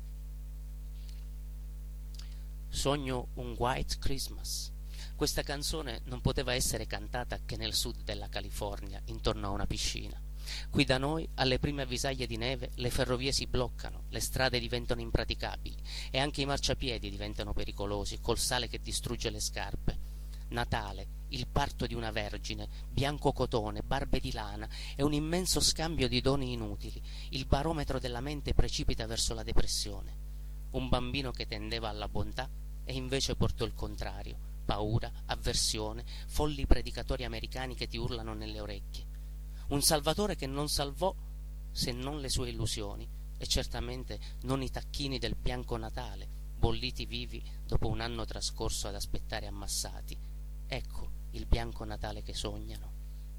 Sogno un White Christmas. Questa canzone non poteva essere cantata che nel sud della California, intorno a una piscina. Qui da noi, alle prime avvisaglie di neve, le ferrovie si bloccano, le strade diventano impraticabili e anche i marciapiedi diventano pericolosi, col sale che distrugge le scarpe. Natale, il parto di una vergine, bianco cotone, barbe di lana e un immenso scambio di doni inutili. Il barometro della mente precipita verso la depressione. Un bambino che tendeva alla bontà e invece portò il contrario: paura, avversione, folli predicatori americani che ti urlano nelle orecchie. Un Salvatore che non salvò se non le sue illusioni e certamente non i tacchini del bianco Natale, bolliti vivi dopo un anno trascorso ad aspettare ammassati. Ecco il bianco Natale che sognano.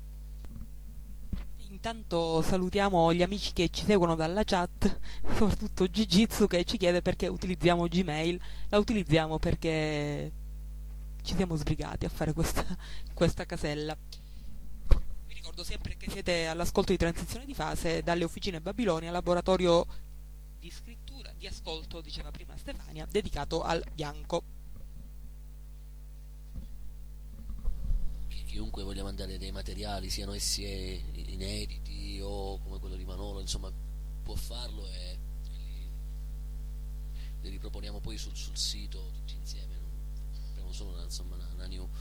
Intanto salutiamo gli amici che ci seguono dalla chat, soprattutto Jiu-Jitsu che ci chiede perché utilizziamo Gmail. La utilizziamo perché ci siamo sbrigati a fare questa, questa casella. Vi ricordo sempre che siete all'ascolto di Transizione di Fase dalle Officine Babilonia, laboratorio di scrittura, di ascolto, diceva prima Stefania, dedicato al bianco. Chiunque voglia mandare dei materiali, siano essi inediti o come quello di Manolo, insomma, può farlo e li, li riproponiamo poi sul, sul sito tutti insieme. Non apriamo solo una, insomma, una, una new.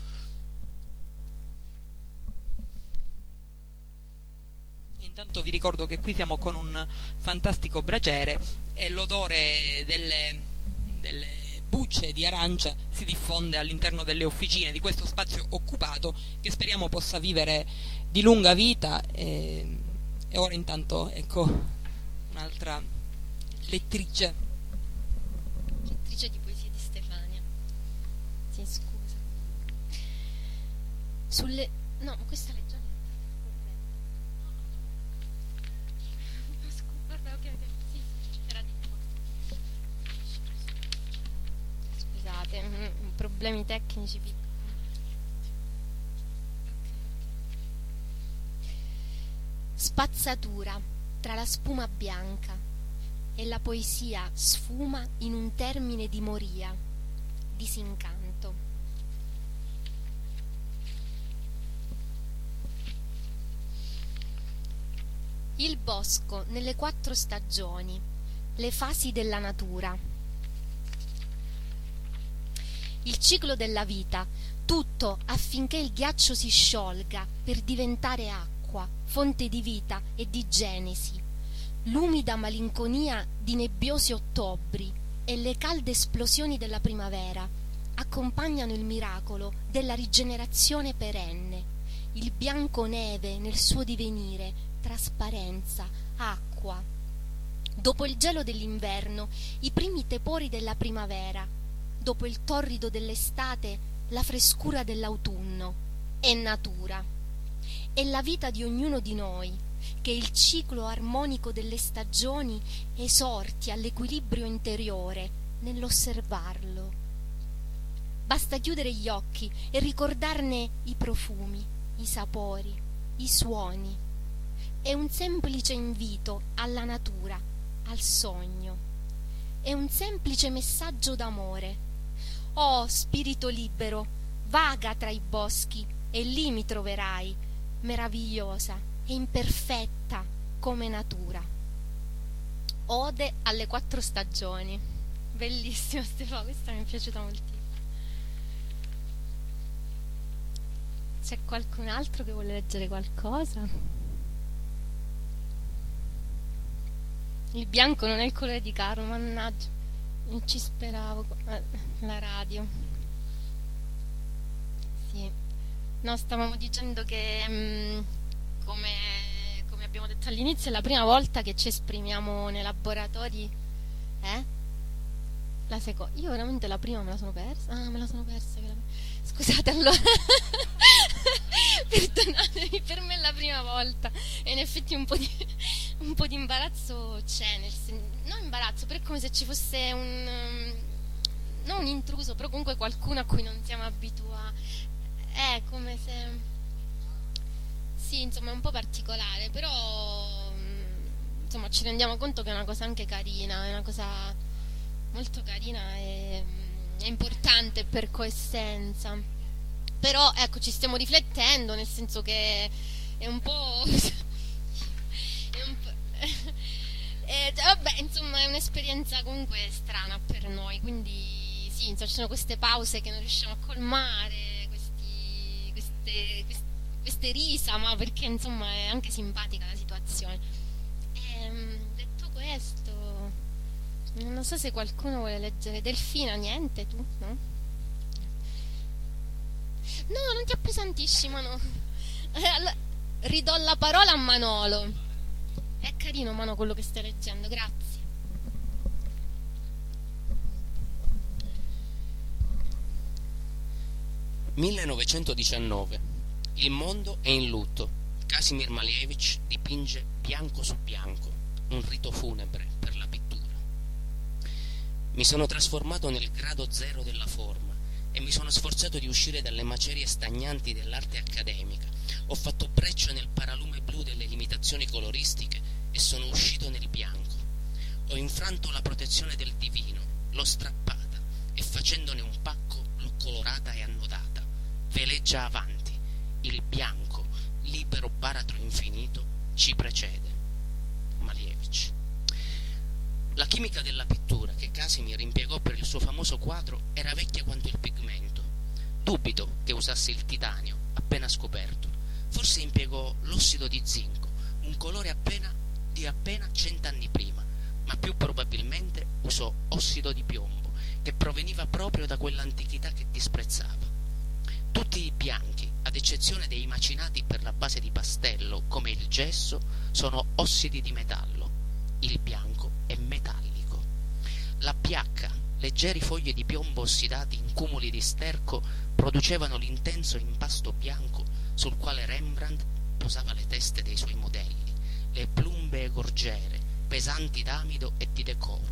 Intanto vi ricordo che qui siamo con un fantastico braciere e l'odore delle, delle bucce di arancia si diffonde all'interno delle officine di questo spazio occupato che speriamo possa vivere di lunga vita. E, e ora intanto ecco un'altra lettrice lettrice di poesie di Stefania. Si scusa sulle no ma questa legge scusa ok ok sì era di scusate, mm, problemi tecnici piccoli. Spazzatura tra la spuma bianca e la poesia sfuma in un termine di moria, disincanto. Il bosco nelle quattro stagioni, le fasi della natura. Il ciclo della vita, tutto affinché il ghiaccio si sciolga per diventare acqua, fonte di vita e di genesi, l'umida malinconia di nebbiosi ottobri e le calde esplosioni della primavera accompagnano il miracolo della rigenerazione perenne, il bianco neve nel suo divenire, trasparenza, acqua. Dopo il gelo dell'inverno, i primi tepori della primavera, dopo il torrido dell'estate, la frescura dell'autunno. È natura. È la vita di ognuno di noi, che il ciclo armonico delle stagioni esorti all'equilibrio interiore nell'osservarlo. Basta chiudere gli occhi e ricordarne i profumi, i sapori, i suoni. È un semplice invito alla natura, al sogno. è un semplice messaggio d'amore. Oh, spirito libero, vaga tra i boschi e lì mi troverai, meravigliosa e imperfetta come natura. Ode alle quattro stagioni. Bellissimo, Stefano, questa mi è piaciuta moltissimo. C'è qualcun altro che vuole leggere qualcosa? Il bianco non è il colore di Carlo, mannaggia, non ci speravo. Eh, la radio. Sì. No, stavamo dicendo che mh, come, come abbiamo detto all'inizio è la prima volta che ci esprimiamo nei laboratori. Eh? La seconda. Io veramente la prima me la sono persa. Ah, me la sono persa. Che la... Scusate allora. Perdonatemi, per me è la prima volta e in effetti un po' di, un po' di imbarazzo c'è, nel sen... non imbarazzo, però è come se ci fosse un um, non un intruso, però comunque qualcuno a cui non siamo abituati, è come se sì, insomma è un po' particolare, però um, insomma ci rendiamo conto che è una cosa anche carina, è una cosa molto carina e è importante per coessenza. Però ecco, ci stiamo riflettendo, nel senso che è un po', è un po' e, vabbè, insomma è un'esperienza comunque strana per noi, quindi sì, insomma, ci sono queste pause che non riusciamo a colmare, questi, queste, queste, queste risa, ma perché insomma è anche simpatica la situazione. E, detto questo, non so se qualcuno vuole leggere. Delfina, niente, tu, no? No, non ti appesantisci, Mano. Allora, ridò la parola a Manolo. È carino, Mano, quello che stai leggendo, grazie. millenovecentodiciannove. Il mondo è in lutto. Kazimir Malevich dipinge bianco su bianco, un rito funebre per la pittura. Mi sono trasformato nel grado zero della forma e mi sono sforzato di uscire dalle macerie stagnanti dell'arte accademica. Ho fatto breccia nel paralume blu delle limitazioni coloristiche e sono uscito nel bianco. Ho infranto la protezione del divino, l'ho strappata e facendone un pacco l'ho colorata e annodata. Veleggia avanti, il bianco, libero baratro infinito, ci precede. Malevich. La chimica della pittura che Kazimir impiegò per il suo famoso quadro era vecchia quanto il pigmento. Dubito che usasse il titanio, appena scoperto. Forse impiegò l'ossido di zinco, un colore appena, di appena cent'anni prima, ma più probabilmente usò ossido di piombo, che proveniva proprio da quell'antichità che disprezzava. Tutti i bianchi, ad eccezione dei macinati per la base di pastello, come il gesso, sono ossidi di metallo. Il bianco è metallico. La piacca, leggeri foglie di piombo ossidati in cumuli di sterco, producevano l'intenso impasto bianco sul quale Rembrandt posava le teste dei suoi modelli, le plumbee gorgiere, pesanti d'amido e di decoro.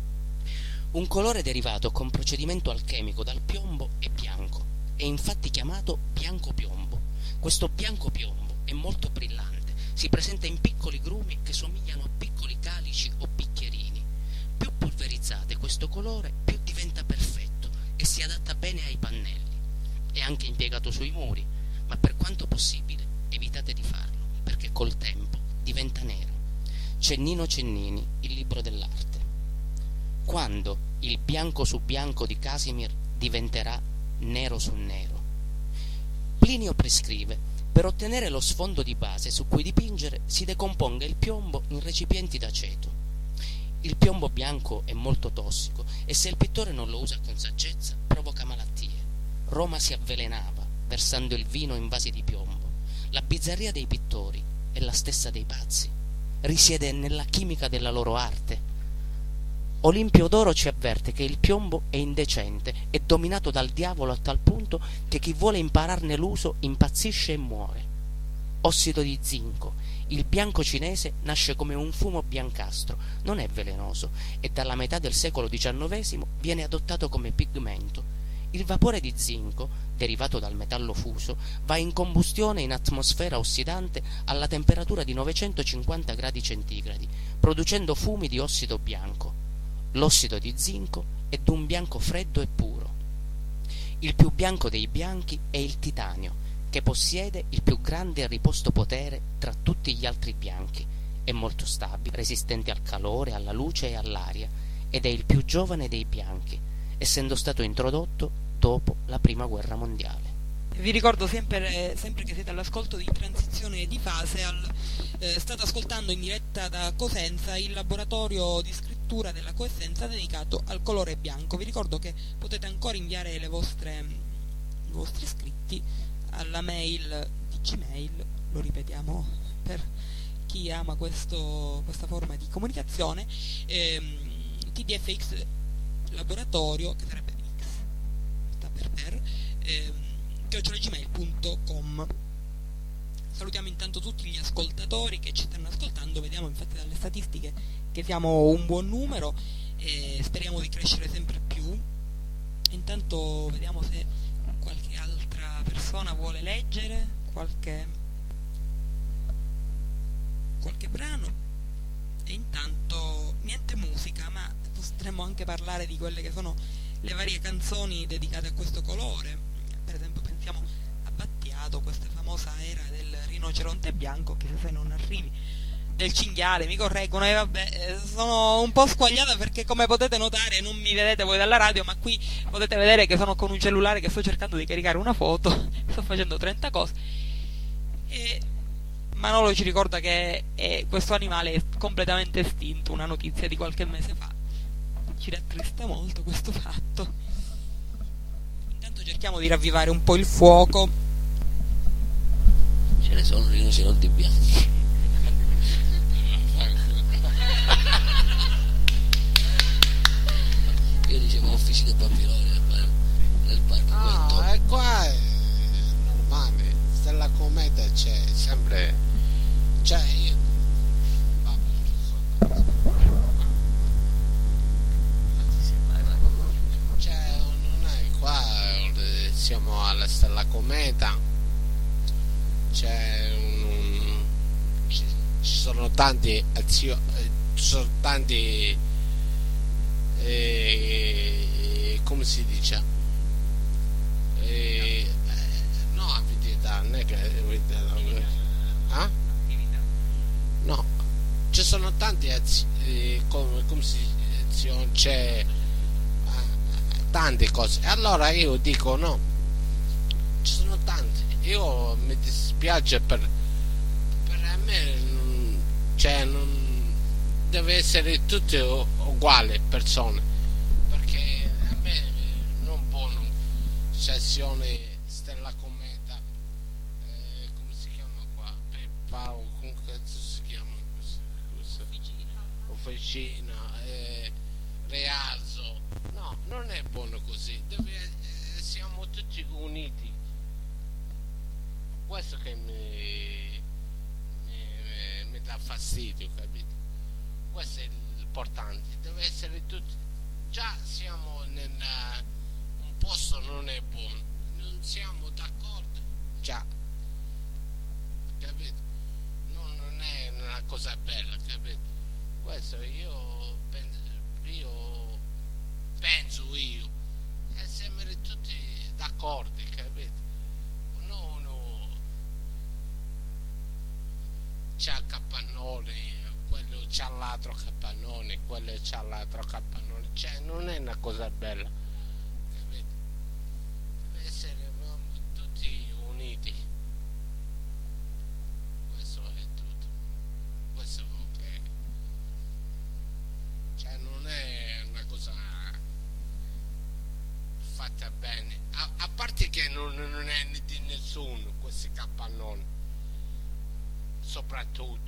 Un colore derivato con procedimento alchemico dal piombo è bianco, è infatti chiamato bianco piombo. Questo bianco piombo è molto brillante, si presenta in piccoli grumi che somigliano a piccoli calici o bicchierini. Più polverizzate questo colore, più diventa perfetto e si adatta bene ai pannelli. È anche impiegato sui muri, ma per quanto possibile evitate di farlo, perché col tempo diventa nero. Cennino Cennini, il libro dell'arte. Quando il bianco su bianco di Kazimir diventerà nero su nero? Plinio prescrive: per ottenere lo sfondo di base su cui dipingere si decomponga il piombo in recipienti d'aceto. Il piombo bianco è molto tossico e se il pittore non lo usa con saggezza provoca malattie. Roma si avvelenava versando il vino in vasi di piombo. La bizzarria dei pittori è la stessa dei pazzi, risiede nella chimica della loro arte. Olimpio d'Oro ci avverte che il piombo è indecente e dominato dal diavolo a tal punto che chi vuole impararne l'uso impazzisce e muore. Ossido di zinco. Il bianco cinese nasce come un fumo biancastro, non è velenoso e dalla metà del secolo diciannovesimo viene adottato come pigmento. Il vapore di zinco, derivato dal metallo fuso, va in combustione in atmosfera ossidante alla temperatura di novecentocinquanta gradi centigradi, producendo fumi di ossido bianco. l'ossido di zinco è d'un bianco freddo e puro. Il più bianco dei bianchi è il titanio, che possiede il più grande e riposto potere tra tutti gli altri bianchi. È molto stabile, resistente al calore, alla luce e all'aria, ed è il più giovane dei bianchi, essendo stato introdotto dopo la prima guerra mondiale. Vi ricordo sempre, eh, sempre che siete all'ascolto di Transizione di Fase, al, eh, state ascoltando in diretta da Cosenza il laboratorio di scrittura della Coessenza dedicato al colore bianco. Vi ricordo che potete ancora inviare le vostre, i vostri scritti alla mail di Gmail, lo ripetiamo per chi ama questo, questa forma di comunicazione, ehm, T D F X laboratorio, che sarebbe X, sta per per, ehm, chiocciola gmail punto com. Salutiamo intanto tutti gli ascoltatori che ci stanno ascoltando, vediamo infatti dalle statistiche che siamo un buon numero e speriamo di crescere sempre più. Intanto vediamo se qualche altra persona vuole leggere qualche qualche brano, e intanto niente musica, ma potremmo anche parlare di quelle che sono le varie canzoni dedicate a questo colore. Per esempio pensiamo a Battiato, questa famosa era del rinoceronte bianco, che se non arrivi, del cinghiale, mi correggono, e vabbè, sono un po' squagliata perché, come potete notare, non mi vedete voi dalla radio, ma qui potete vedere che sono con un cellulare che sto cercando di caricare una foto, sto facendo trenta cose, e Manolo ci ricorda che è, questo animale è completamente estinto, una notizia di qualche mese fa, ci rattrista molto questo fatto. Intanto cerchiamo di ravvivare un po' il fuoco. Ce ne sono rinoceronti bianchi. Io dicevo officine e papilloni nel parco. No, e qua è normale, Stella Cometa c'è sempre, cioè io cioè non è qua, siamo alla Stella Cometa, c'è un, ci, ci sono tanti azioni, ci sono tanti eh, come si dice eh, no, attività, non è che eh? No, ci sono tanti eh, come, come si dice, c'è eh, tante cose, allora io dico no, ci sono tanti, io mi dispiace per per me non, cioè non deve essere tutte uguali persone, perché a me non buono sessione Stella Cometa eh, come si chiama qua, Pepao, come cazzo si chiama questo, questo? Officina eh, Realzo, no, non è buono così, deve, eh, siamo tutti uniti, questo che mi, mi, mi dà fastidio, capito? Questo è l'importante, deve essere tutti, già siamo nel un posto non è buono, non siamo d'accordo, già, capito? Non, non è una cosa bella, capito? Questo io penso, io penso io, essere tutti d'accordo, capito? No, no, c'ha capannone, quello c'ha l'altro capannone, quello c'ha l'altro capannone, cioè non è una cosa bella, capito? Deve essere tutti uniti, questo è tutto, questo ok, cioè non è una cosa fatta bene, a, a parte che non, non è di nessuno questi capannoni, soprattutto,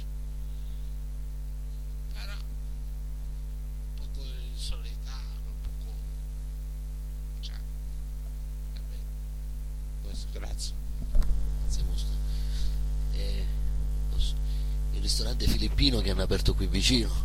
però un poco di solidarietà, un poco, cioè, va bene. Questo, grazie. Grazie mostro. Eh, posso- il ristorante filippino che hanno aperto qui vicino.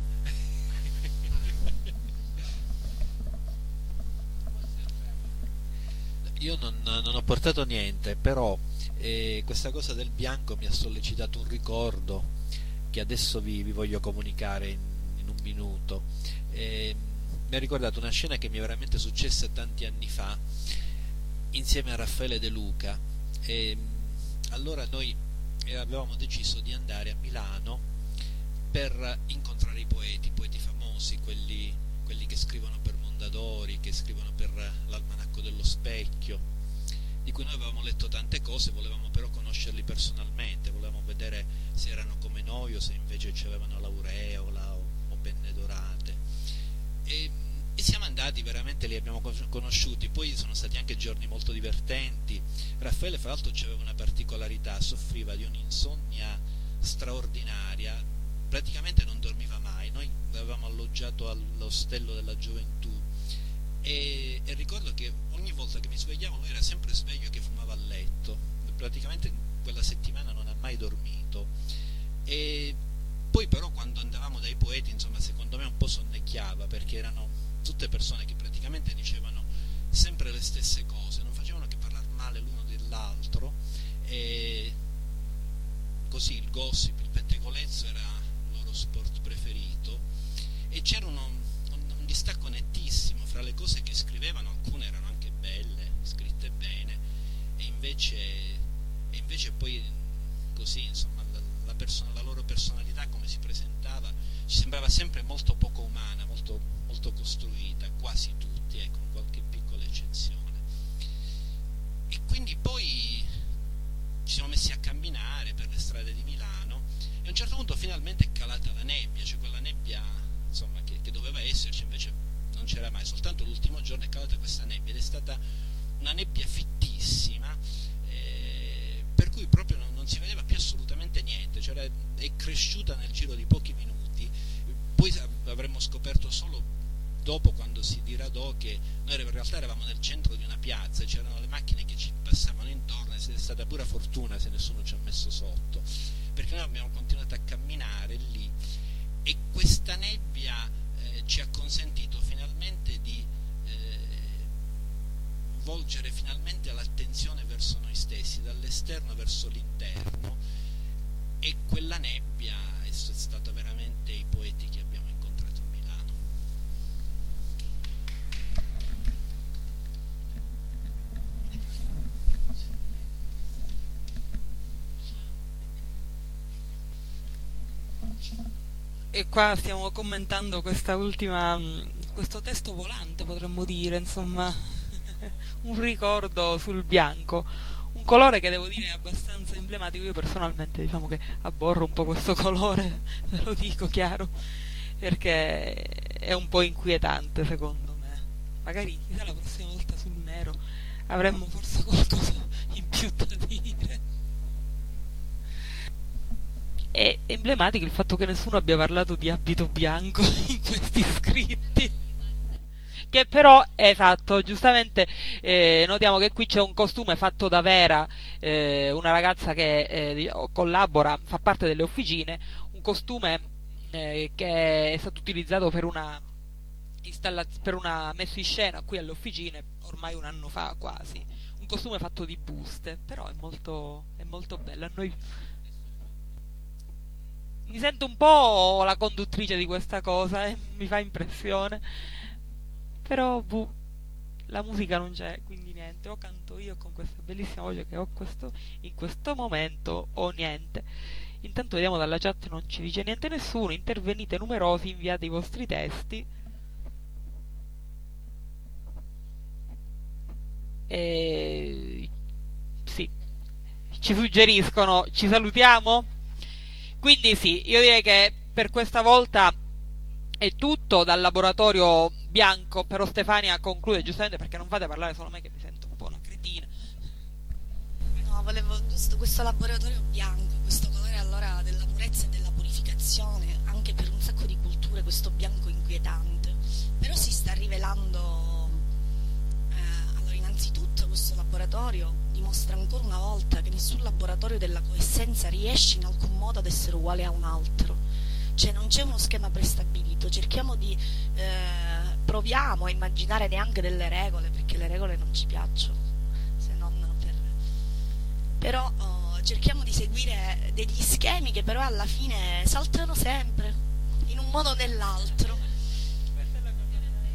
Io non, non ho portato niente, però eh, questa cosa del bianco mi ha sollecitato un ricordo che adesso vi, vi voglio comunicare in, in un minuto. Eh, mi ha ricordato una scena che mi è veramente successa tanti anni fa insieme a Raffaele De Luca. E allora noi avevamo deciso di andare a Milano per incontrare i poeti, i poeti famosi, quelli, quelli che scrivono per Mondadori, che scrivono per l'Almanacco dello Specchio, di cui noi avevamo letto tante cose, volevamo però conoscerli personalmente, volevamo vedere se erano come noi o se invece ci avevano l'aureola o, o penne dorate. E, e siamo andati, veramente li abbiamo conosciuti. Poi sono stati anche giorni molto divertenti. Raffaele fra l'altro aveva una particolarità, soffriva di un'insonnia straordinaria, praticamente non dormiva mai. Noi l'avevamo alloggiato all'ostello della gioventù e, e ricordo che ogni volta che mi svegliavo lui era sempre sveglio che fumava a letto, praticamente in quella settimana non ha mai dormito. E poi però quando andavamo dai poeti, insomma, secondo me un po' sonnecchiava, perché erano tutte persone che praticamente dicevano sempre le stesse cose, non facevano che parlare male l'uno dell'altro, e così il gossip, il pettegolezzo era il loro sport preferito, e c'era uno, un, un distacco nettissimo fra le cose che scrivevano. Alcune erano anche belle, scritte bene, e invece, e invece poi così, insomma, la, la, persona, la loro personalità, come si presentava, ci sembrava sempre molto poco umana, molto, molto costruita, quasi tutti, eh, con qualche piccola eccezione. E quindi poi ci siamo messi a camminare per le strade di Milano e a un certo punto finalmente è calata la nebbia, cioè quella nebbia, insomma, che, che doveva esserci, invece non c'era mai. Soltanto l'ultimo giorno è calata questa nebbia, ed è stata una nebbia fittissima, eh, per cui proprio non, non si vedeva più assolutamente niente, cioè era, è cresciuta nel giro di pochi minuti. Poi avremmo scoperto solo dopo, quando si diradò, che noi in realtà eravamo nel centro di una piazza e c'erano le macchine che ci passavano intorno, e è stata pura fortuna se nessuno ci ha messo sotto, perché noi abbiamo continuato a camminare lì, e questa nebbia eh, ci ha consentito finalmente di eh, volgere finalmente l'attenzione verso noi stessi, dall'esterno verso l'interno, e quella nebbia è stata veramente i poeti che abbiamo incontrato a Milano. E qua stiamo commentando questa ultima, questo testo volante, potremmo dire, insomma, un ricordo sul bianco, un colore che devo dire è abbastanza emblematico. Io personalmente, diciamo che abborro un po' questo colore, ve lo dico chiaro, perché è un po' inquietante secondo me. Magari chissà la prossima volta sul nero avremmo forse qualcosa in più da dire. È emblematico il fatto che nessuno abbia parlato di abito bianco in questi scritti, che però, esatto, giustamente eh, notiamo che qui c'è un costume fatto da Vera, eh, una ragazza che eh, collabora, fa parte delle officine, un costume eh, che è stato utilizzato per una, installaz- per una messa in scena qui alle officine ormai un anno fa quasi, un costume fatto di buste, però è molto, è molto bello. A noi mi sento un po' la conduttrice di questa cosa, eh? Mi fa impressione, però buh, la musica non c'è, quindi niente, o canto io con questa bellissima voce che ho questo, in questo momento, o niente. Intanto vediamo dalla chat, non ci dice niente nessuno, intervenite numerosi, inviate i vostri testi. E... sì, ci suggeriscono, ci salutiamo? Quindi sì, io direi che per questa volta è tutto dal laboratorio bianco, però Stefania conclude giustamente, perché non fate parlare solo a me che mi sento un po' una cretina. No, volevo giusto questo laboratorio bianco, questo colore allora della purezza e della purificazione, anche per un sacco di culture questo bianco inquietante, però si sta rivelando, eh, allora innanzitutto questo laboratorio dimostra ancora una volta che nessun laboratorio della coessenza riesce in alcun modo ad essere uguale a un altro, cioè non c'è uno schema prestabilito, cerchiamo di eh, proviamo a immaginare neanche delle regole, perché le regole non ci piacciono, se non per... però oh, cerchiamo di seguire degli schemi che però alla fine saltano sempre in un modo o nell'altro.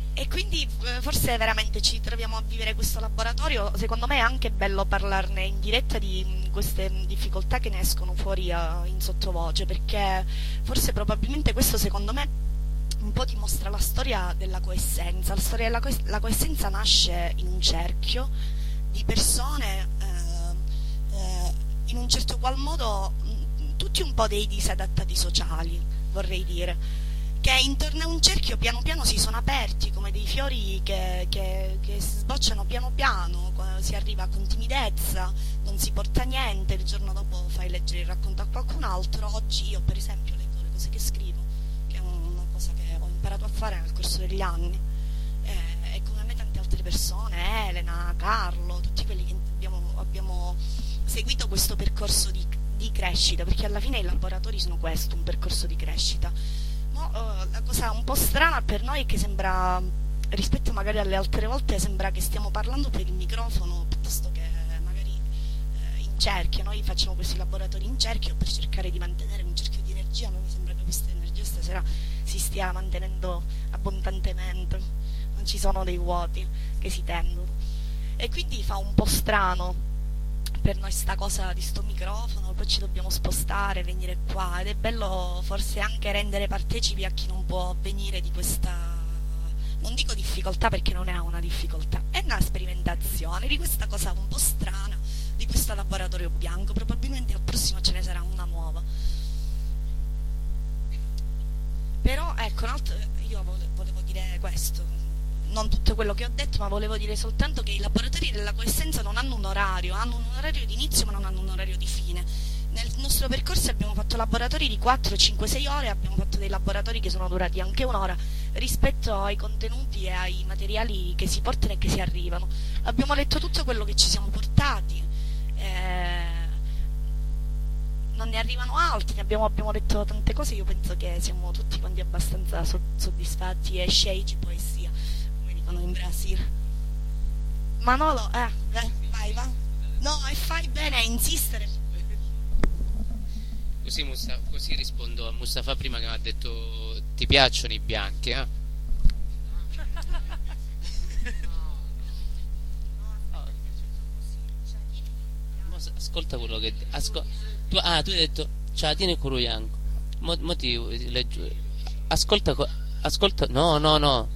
E quindi eh, forse veramente ci troviamo a vivere questo laboratorio. Secondo me è anche bello parlarne in diretta di mh, queste mh, difficoltà che ne escono fuori uh, in sottovoce, perché forse probabilmente questo secondo me un po' dimostra la storia della coessenza. La storia della coes- la coessenza nasce in un cerchio di persone eh, eh, in un certo qual modo mh, tutti un po' dei disadattati sociali, vorrei dire, che intorno a un cerchio piano piano si sono aperti come dei fiori che, che, che sbocciano piano piano, si arriva con timidezza, non si porta niente, il giorno dopo fai leggere il racconto a qualcun altro. Oggi io per esempio leggo le cose che scrivo, che è una cosa che ho imparato a fare nel corso degli anni, e, e come me tante altre persone, Elena, Carlo, tutti quelli che abbiamo, abbiamo seguito questo percorso di, di crescita, perché alla fine i laboratori sono questo, un percorso di crescita. No, uh, la cosa un po' strana per noi è che sembra, rispetto magari alle altre volte, sembra che stiamo parlando per il microfono piuttosto che magari eh, in cerchio. Noi facciamo questi laboratori in cerchio per cercare di mantenere un cerchio di energia, ma mi sembra che questa energia stasera si stia mantenendo abbondantemente, non ci sono dei vuoti che si tendono, e quindi fa un po' strano per noi sta cosa di sto microfono, poi ci dobbiamo spostare, venire qua, ed è bello forse anche rendere partecipi a chi non può venire di questa, non dico difficoltà perché non è una difficoltà, è una sperimentazione di questa cosa un po' strana, di questo laboratorio bianco. Probabilmente al prossimo ce ne sarà una nuova. Però ecco, un altro, io volevo dire questo, non tutto quello che ho detto, ma volevo dire soltanto che i laboratori della coessenza non hanno un orario, hanno un orario di inizio ma non hanno un orario di fine. Nel nostro percorso abbiamo fatto laboratori di quattro, cinque, sei ore, abbiamo fatto dei laboratori che sono durati anche un'ora rispetto ai contenuti e ai materiali che si portano e che si arrivano. Abbiamo letto tutto quello che ci siamo portati, eh, non ne arrivano altri, ne abbiamo, abbiamo letto tante cose. Io penso che siamo tutti quanti abbastanza soddisfatti e cheios di poesia, in Brasile. Manolo, eh, eh, vai, va. No, e fai bene a insistere. Così, Mustafa, così rispondo a Mustafa prima che mi ha detto ti piacciono i bianchi, eh? Ascolta quello che ascol- tu, ah, tu hai detto ciao, Curu Bianco. Mo, mo ti leggo. Ascolta, ascolta, no, no, no.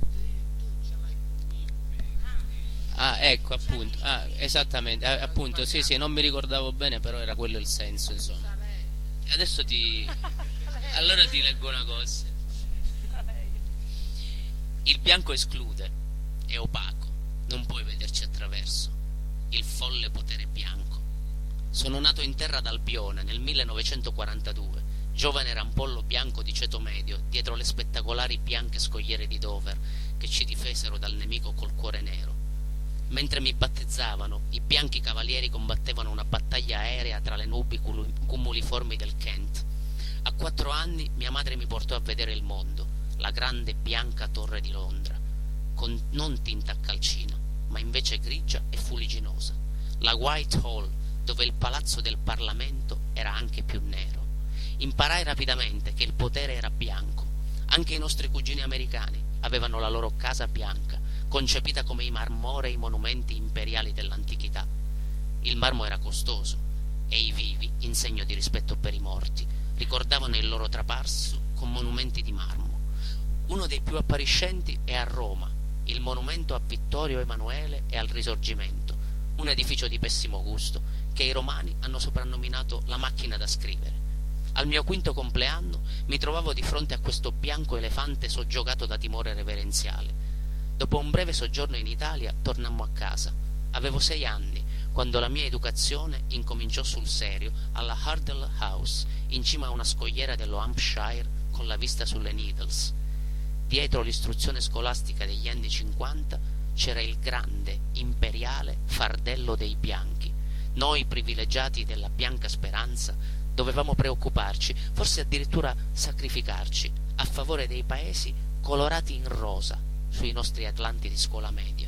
Ah, ecco, appunto, ah, esattamente, ah, appunto, sì, sì, non mi ricordavo bene, però era quello il senso, insomma. Adesso ti... allora ti leggo una cosa. Il bianco esclude, è opaco, non puoi vederci attraverso. Il folle potere bianco. Sono nato in terra ad Albione nel millenovecentoquarantadue, giovane rampollo bianco di ceto medio, dietro le spettacolari bianche scogliere di Dover che ci difesero dal nemico col cuore nero. Mentre mi battezzavano, i bianchi cavalieri combattevano una battaglia aerea tra le nubi cumuliformi del Kent. A quattro anni mia madre mi portò a vedere il mondo, la grande bianca torre di Londra, con non tinta a calcina, ma invece grigia e fuliginosa. La Whitehall, dove il palazzo del Parlamento era anche più nero. Imparai rapidamente che il potere era bianco. Anche i nostri cugini americani avevano la loro casa bianca, concepita come i marmorei monumenti imperiali dell'antichità. Il marmo era costoso e i vivi, in segno di rispetto per i morti, ricordavano il loro trapasso con monumenti di marmo. Uno dei più appariscenti è a Roma, il monumento a Vittorio Emanuele e al Risorgimento, un edificio di pessimo gusto che i romani hanno soprannominato la macchina da scrivere. Al mio quinto compleanno mi trovavo di fronte a questo bianco elefante soggiogato da timore reverenziale. Dopo un breve soggiorno in Italia tornammo a casa. Avevo sei anni quando la mia educazione incominciò sul serio alla Hurdle House, in cima a una scogliera dello Hampshire con la vista sulle Needles. Dietro l'istruzione scolastica degli anni cinquanta c'era il grande, imperiale fardello dei bianchi. Noi privilegiati della bianca speranza dovevamo preoccuparci, forse addirittura sacrificarci, a favore dei paesi colorati in rosa sui nostri atlanti di scuola media.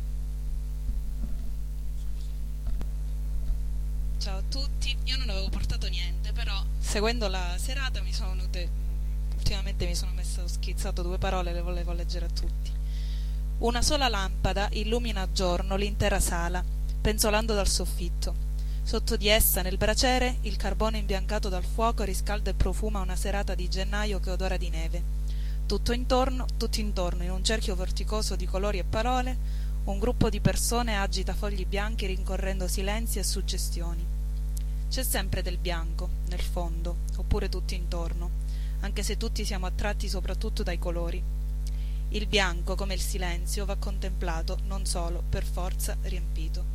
Ciao a tutti, io non avevo portato niente, però seguendo la serata mi sono venute, ultimamente mi sono messa, ho schizzato due parole, le volevo leggere a tutti. Una sola lampada illumina a giorno l'intera sala, penzolando dal soffitto. Sotto di essa, nel braciere, il carbone imbiancato dal fuoco riscalda e profuma una serata di gennaio che odora di neve. Tutto intorno, tutto intorno, in un cerchio vorticoso di colori e parole, un gruppo di persone agita fogli bianchi rincorrendo silenzi e suggestioni. C'è sempre del bianco, nel fondo, oppure tutto intorno, anche se tutti siamo attratti soprattutto dai colori. Il bianco, come il silenzio, va contemplato, non solo, per forza, riempito.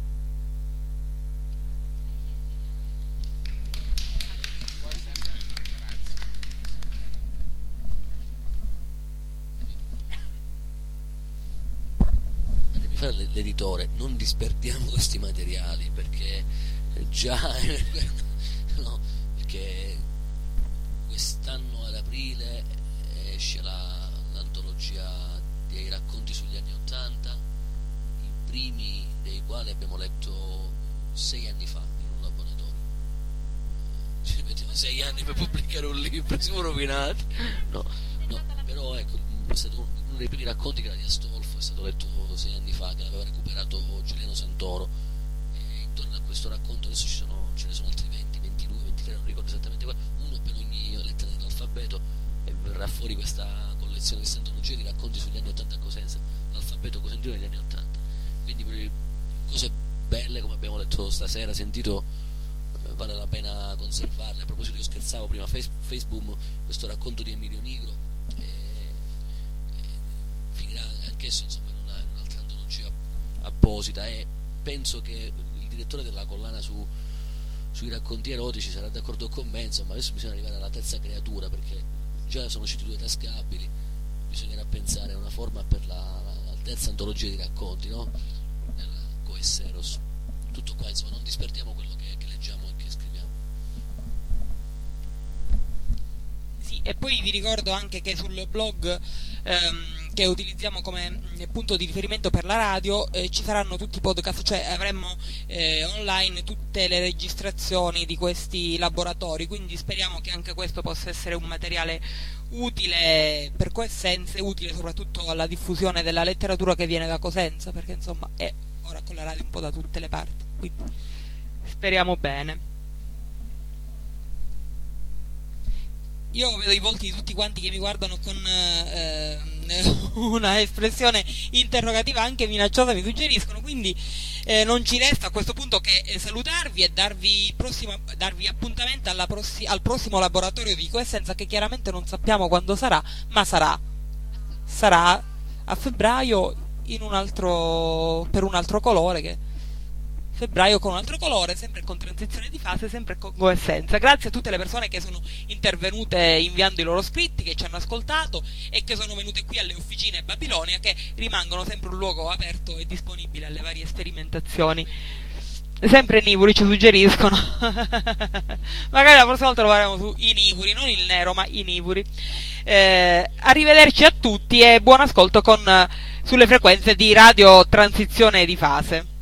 L'editore, non disperdiamo questi materiali perché già no, perché quest'anno ad aprile esce la, l'antologia dei racconti sugli anni ottanta, i primi dei quali abbiamo letto sei anni fa in un laboratorio. Ci mettiamo sei anni per pubblicare un libro, siamo rovinati. No, no, però ecco, è stato uno dei primi racconti che era di Astolfo, è stato letto sei anni fa, che l'aveva recuperato Giuliano Santoro, e intorno a questo racconto adesso ci sono, ce ne sono altri venti, ventidue, ventitré, non ricordo esattamente quale, uno per ogni lettera dell'alfabeto, e verrà fuori questa collezione, questa antologia di racconti sugli anni ottanta a Cosenza, l'alfabeto cosentino degli anni ottanta. Quindi per cose belle come abbiamo letto stasera, sentito, eh, vale la pena conservarle. A proposito, io scherzavo prima, face, Facebook, questo racconto di Emilio Nigro, eh, eh, finirà anch'esso insomma in, una, in un'altra antologia apposita, e penso che il direttore della collana su, sui racconti erotici sarà d'accordo con me. Insomma, adesso bisogna arrivare alla terza creatura, perché già sono usciti due tascabili, bisognerà pensare a una forma per la, la, la terza antologia di racconti, no? Nella Coesseros. Tutto qua, insomma, non disperdiamo quello che, che leggiamo e che scriviamo. Sì, e poi vi ricordo anche che sul blog ehm, che utilizziamo come punto di riferimento per la radio, eh, ci saranno tutti i podcast, cioè avremo eh, online tutte le registrazioni di questi laboratori, quindi speriamo che anche questo possa essere un materiale utile per Cosenza, utile soprattutto alla diffusione della letteratura che viene da Cosenza, perché insomma è ora con la radio un po' da tutte le parti, quindi speriamo bene. Io vedo i volti di tutti quanti che mi guardano con eh, una espressione interrogativa, anche minacciosa, mi suggeriscono, quindi eh, non ci resta a questo punto che eh, salutarvi e darvi, prossimo, darvi appuntamento alla prossi- al prossimo laboratorio di Coessenza, che chiaramente non sappiamo quando sarà, ma sarà sarà a febbraio in un altro, per un altro colore, che febbraio con un altro colore, sempre con transizione di fase, sempre con Coessenza. Grazie a tutte le persone che sono intervenute inviando i loro scritti, che ci hanno ascoltato e che sono venute qui alle officine Babilonia, che rimangono sempre un luogo aperto e disponibile alle varie sperimentazioni. Sempre Nivuri ci suggeriscono. Magari la prossima volta lo faremo su i Nivuri, non il nero ma i Nivuri. Eh, arrivederci a tutti e buon ascolto con, sulle frequenze di Radio Transizione di Fase.